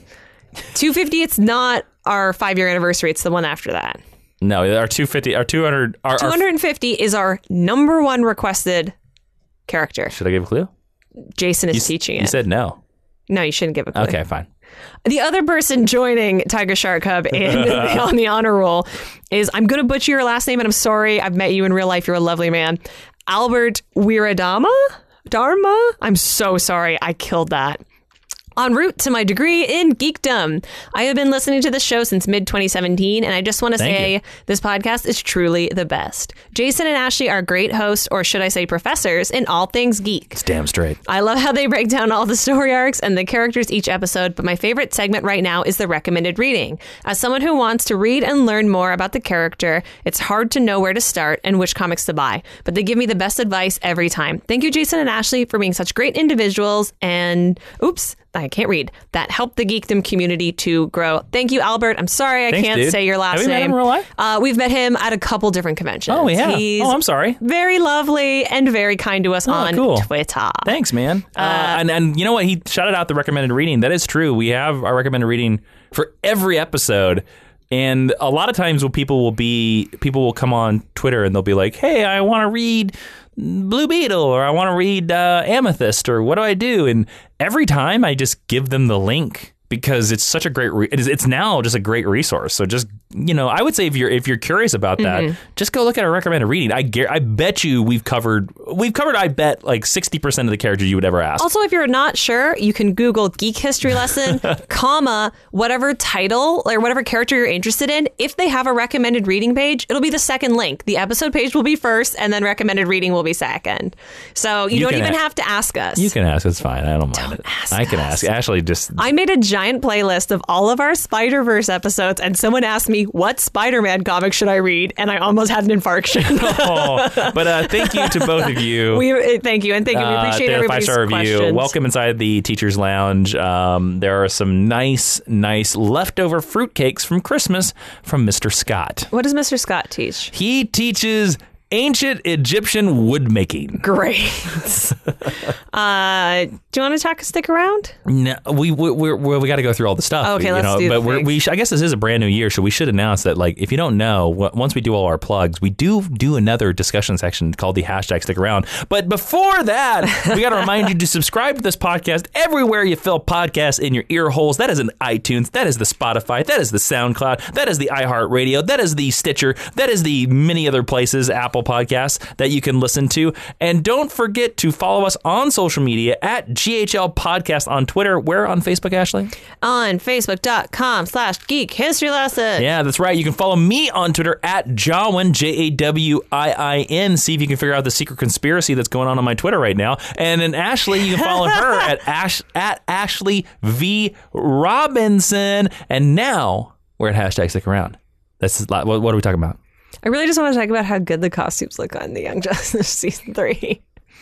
250, it's not our 5-year anniversary, it's the one after that. No, our 250, our 200, our 250 is our number one requested character. Should I give a clue? Jason is teaching it. You said no. No, you shouldn't give a clue. Okay, fine. The other person joining Tiger Shark Cub on the honor roll is, I'm going to butcher your last name, and I'm sorry. I've met you in real life. You're a lovely man. Albert Wiradama? Dharma? I'm so sorry. I killed that. En route to my degree in geekdom. I have been listening to this show since mid-2017, and I just want to say this podcast is truly the best. Jason and Ashley are great hosts, or should I say professors, in all things geek. It's damn straight. I love how they break down all the story arcs and the characters each episode, but my favorite segment right now is the recommended reading. As someone who wants to read and learn more about the character, it's hard to know where to start and which comics to buy, but they give me the best advice every time. Thank you, Jason and Ashley, for being such great individuals, and I can't read. That helped the geekdom community to grow. Thank you, Albert. I'm sorry I can't say your last name. Have we met him in real life? We've met him at a couple different conventions. Oh, yeah. He's I'm sorry. very lovely and very kind to us on Twitter. Thanks, man. And you know what? He shouted out the recommended reading. That is true. We have our recommended reading for every episode. And a lot of times when people will come on Twitter and they'll be like, hey, I want to read Blue Beetle, or I want to read Amethyst, or what do I do? And every time I just give them the link, because it's such a great it's now just a great resource. So just, I would say if you're curious about that, just go look at our recommended reading. I bet you we've covered I bet like 60% of the characters you would ever ask. Also, if you're not sure, you can Google Geek History Lesson, whatever title or whatever character you're interested in. If they have a recommended reading page, it'll be the second link. The episode page will be first, and then recommended reading will be second. So you don't even have to ask us. You can ask. It's fine. I don't mind it. I can ask. Ashley I made a giant playlist of all of our Spider-Verse episodes, and someone asked me, what Spider-Man comic should I read? And I almost had an infarction. But thank you to both of you. Thank you. We appreciate everybody's 5-star questions. review. Welcome inside the Teacher's Lounge. There are some nice leftover fruitcakes from Christmas from Mr. Scott. What does Mr. Scott teach? He teaches ancient Egyptian wood making. Great. Do you want to stick around? No, we got to go through all the stuff. Okay, let's do. But I guess this is a brand new year, so we should announce that. Like, if you don't know, once we do all our plugs, we do another discussion section called the #StickAround. But before that, we got to remind you to subscribe to this podcast everywhere you fill podcasts in your ear holes. That is in iTunes. That is the Spotify. That is the SoundCloud. That is the iHeartRadio. That is the Stitcher. That is the many other places, Apple Podcasts, that you can listen to. And don't forget to follow us on social media at GHL Podcast on Twitter. Where on Facebook, Ashley? On Facebook.com/Geek History Lesson. Yeah, that's right. You can follow me on Twitter at Jawin, JAWIIN. See if you can figure out the secret conspiracy that's going on my Twitter right now. And then Ashley, you can follow her at Ashley V Robinson. And now we're at #StickAround. What are we talking about? I really just want to talk about how good the costumes look on the Young Justice season 3.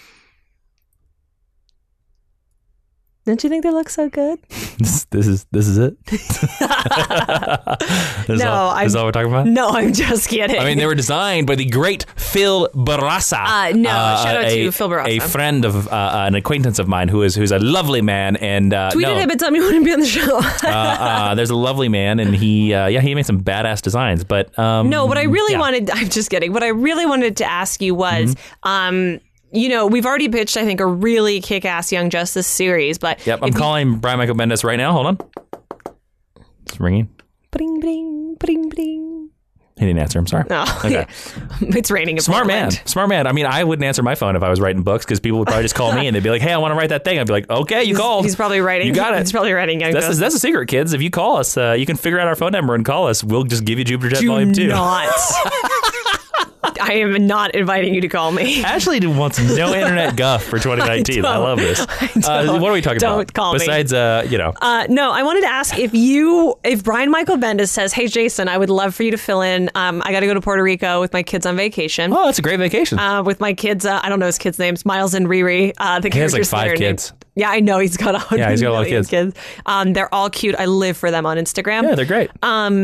Don't you think they look so good? This is it. This is all we're talking about? No, I'm just kidding. I mean, they were designed by the great Phil Barraza. Shout out to Phil Barraza, a friend of an acquaintance of mine who's a lovely man. And tweeted him and told me he wouldn't be on the show. There's a lovely man, and he made some badass designs. But no, what I really wanted, I'm just kidding. What I really wanted to ask you was, we've already pitched, I think, a really kick-ass Young Justice series, but... Yep, I'm calling Brian Michael Bendis right now. Hold on. It's ringing. Bring, bring, bring, bring. He didn't answer. I'm sorry. Oh, Okay. yeah. It's raining in Smart man. Portland. Smart man. I mean, I wouldn't answer my phone if I was writing books because people would probably just call me and they'd be like, hey, I want to write that thing. I'd be like, okay, you called. He's probably writing. You got it. He's probably writing. That's a secret, kids. If you call us, you can figure out our phone number and call us. We'll just give you Jupiter Jet Volume 2. Not. I am not inviting you to call me. Ashley wants no internet guff for 2019. I love this. What are we talking about? Don't call me. Besides, No, I wanted to ask if Brian Michael Bendis says, hey, Jason, I would love for you to fill in. I got to go to Puerto Rico with my kids on vacation. oh, that's a great vacation. With my kids, I don't know his kids' names, Miles and Riri. The He has like characters there 5 are kids. named- Yeah, I know. He's got 100 Yeah, he's got a lot of million kids. They're all cute. I live for them on Instagram. Yeah, they're great.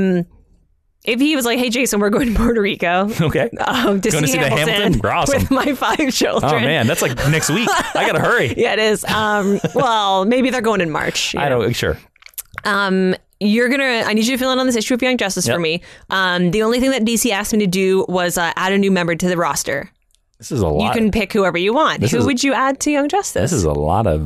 If he was like, hey, Jason, we're going to Puerto Rico. Okay. To Going to see the Hamilton? We're awesome. with my 5 children. Oh, man. That's like next week. I got to hurry. Yeah, it is. Well, maybe they're going in March. I don't, sure. I need you to fill in on this issue of Young Justice Yep. for me. The only thing that DC asked me to do was add a new member to the roster. This is a lot. You can pick whoever you want. Who would you add to Young Justice? This is a lot of...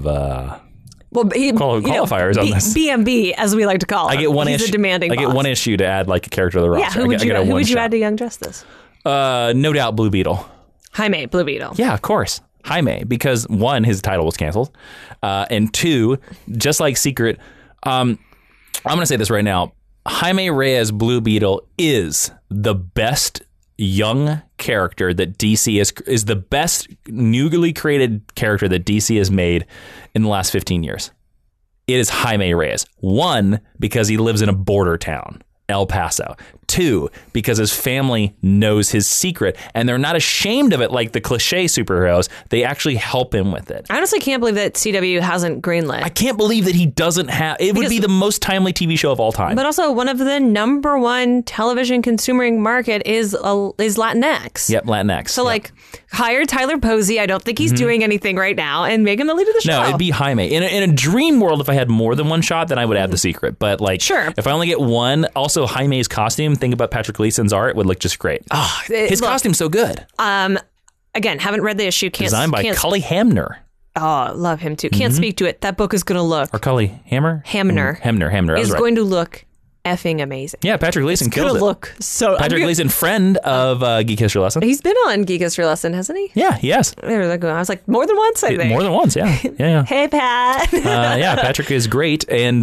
qualifiers on this. BMB, as we like to call him. I get one He's issue. a demanding I get boss. one issue to add like a character to the roster. Yeah, who would I get a you one-shot. add to Young Justice? No doubt Blue Beetle. Jaime, Blue Beetle. Yeah, of course. Jaime, because 1, his title was canceled. And 2, just like Secret, I'm going to say this right now. Jaime Reyes Blue Beetle is the best young character that DC is the best newly created character that DC has made in the last 15 years. It is Jaime Reyes. 1, because he lives in a border town, El Paso. 2, because his family knows his secret and they're not ashamed of it like the cliche superheroes. They actually help him with it. I honestly can't believe that CW hasn't greenlit. I can't believe that he doesn't have... It would be the most timely TV show of all time. But also, one of the number 1 television consuming market is Latinx. Yep, Latinx. So, hire Tyler Posey. I don't think he's doing anything right now, and make him the lead of the show. No, it'd be Jaime. In a dream world, if I had more than one shot, then I would add the secret. But Sure. if I only get one, also Jaime's costume, think about Patrick Gleason's art, would look just great. His costume's so good. Again, haven't read the issue. Designed by Cully Hamner. Oh, love him too. Can't speak to it. That book is going to look... Or Cully Hammer? Hamner. Hamner. I was Is right. going to look effing amazing. Yeah, Patrick Gleason It's kills going it. to look so... Patrick Gleason, friend of Geek History Lesson. He's been on Geek History Lesson, hasn't he? Yeah, yes. There we go. I was like, more than once, I think. More than once, yeah. Yeah. Hey, Pat. Yeah, Patrick is great. And,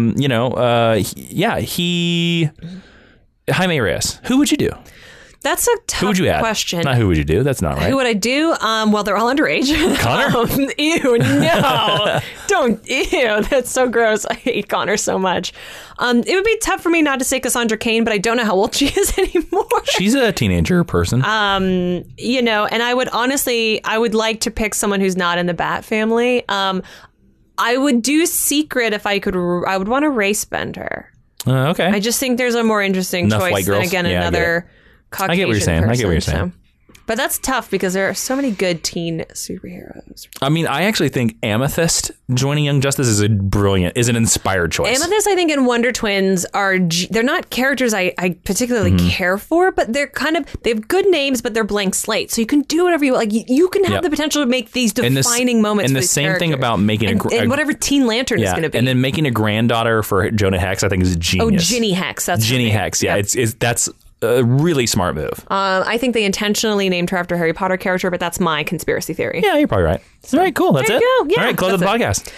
Jaime Reyes. Who would you do? That's a tough Who would you add? question. Not who would you do. That's not right. Who would I do? Well, they're all underage. Connor? Ew, no. Don't. Ew, that's so gross. I hate Connor so much. It would be tough for me not to say Cassandra Cain, but I don't know how old she is anymore. She's a teenager person. And I would like to pick someone who's not in the Bat family. I would do Secret if I could. I would want to race bend her. Okay. I just think there's a more interesting Enough choice white than girls? again Yeah, I get another Caucasian I get what you're saying. person, I get what you're saying. so. But that's tough because there are so many good teen superheroes. I mean, I actually think Amethyst joining Young Justice is an inspired choice. Amethyst, I think, and Wonder Twins they're not characters I particularly care for, but they have good names, but they're blank slate. So you can do whatever you want. Like you can have Yep. the potential to make these defining moments. And for the these same thing characters. about making and whatever Teen Lantern is going to be. and then making a granddaughter for Jonah Hex, I think is genius. Ginny Hex. That's her Ginny name. Hex. Yeah, Yep. that's a really smart move. I think they intentionally named her after a Harry Potter character, but that's my conspiracy theory. Yeah, you're probably right. All right, cool. That's there it. you go. Yeah, All right, close that's the podcast.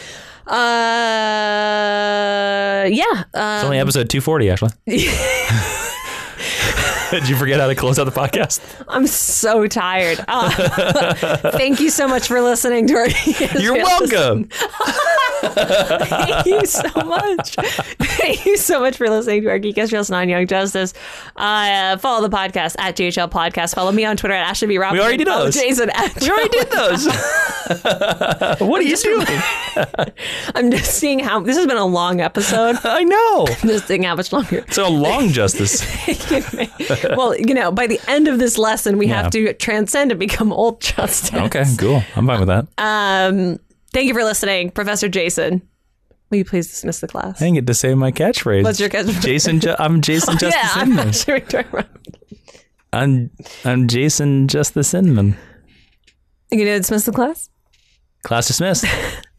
Yeah. It's only episode 240, Ashley. Did you forget how to close out the podcast? I'm so tired. Thank you so much for listening to our. You're welcome. Thank you so much. Thank you so much for listening to our Geek History Lesson on Young Justice. Follow the podcast at GHL Podcast. Follow me on Twitter at Ashley B. Robinson. We already did Follow those. Jason at We already did those. What are you doing? I'm just seeing how this has been a long episode. I know. I'm just seeing how much longer. So Long Justice. Well, by the end of this lesson, we have to transcend and become Old Justice. Okay, cool. I'm fine with that. Thank you for listening, Professor Jason. Will you please dismiss the class? I didn't get to say my catchphrase. What's your catchphrase? I'm Jason Justice Yeah, I'm Inman. not sure. I'm Jason Justice Inman. You gonna dismiss the class? Class dismissed.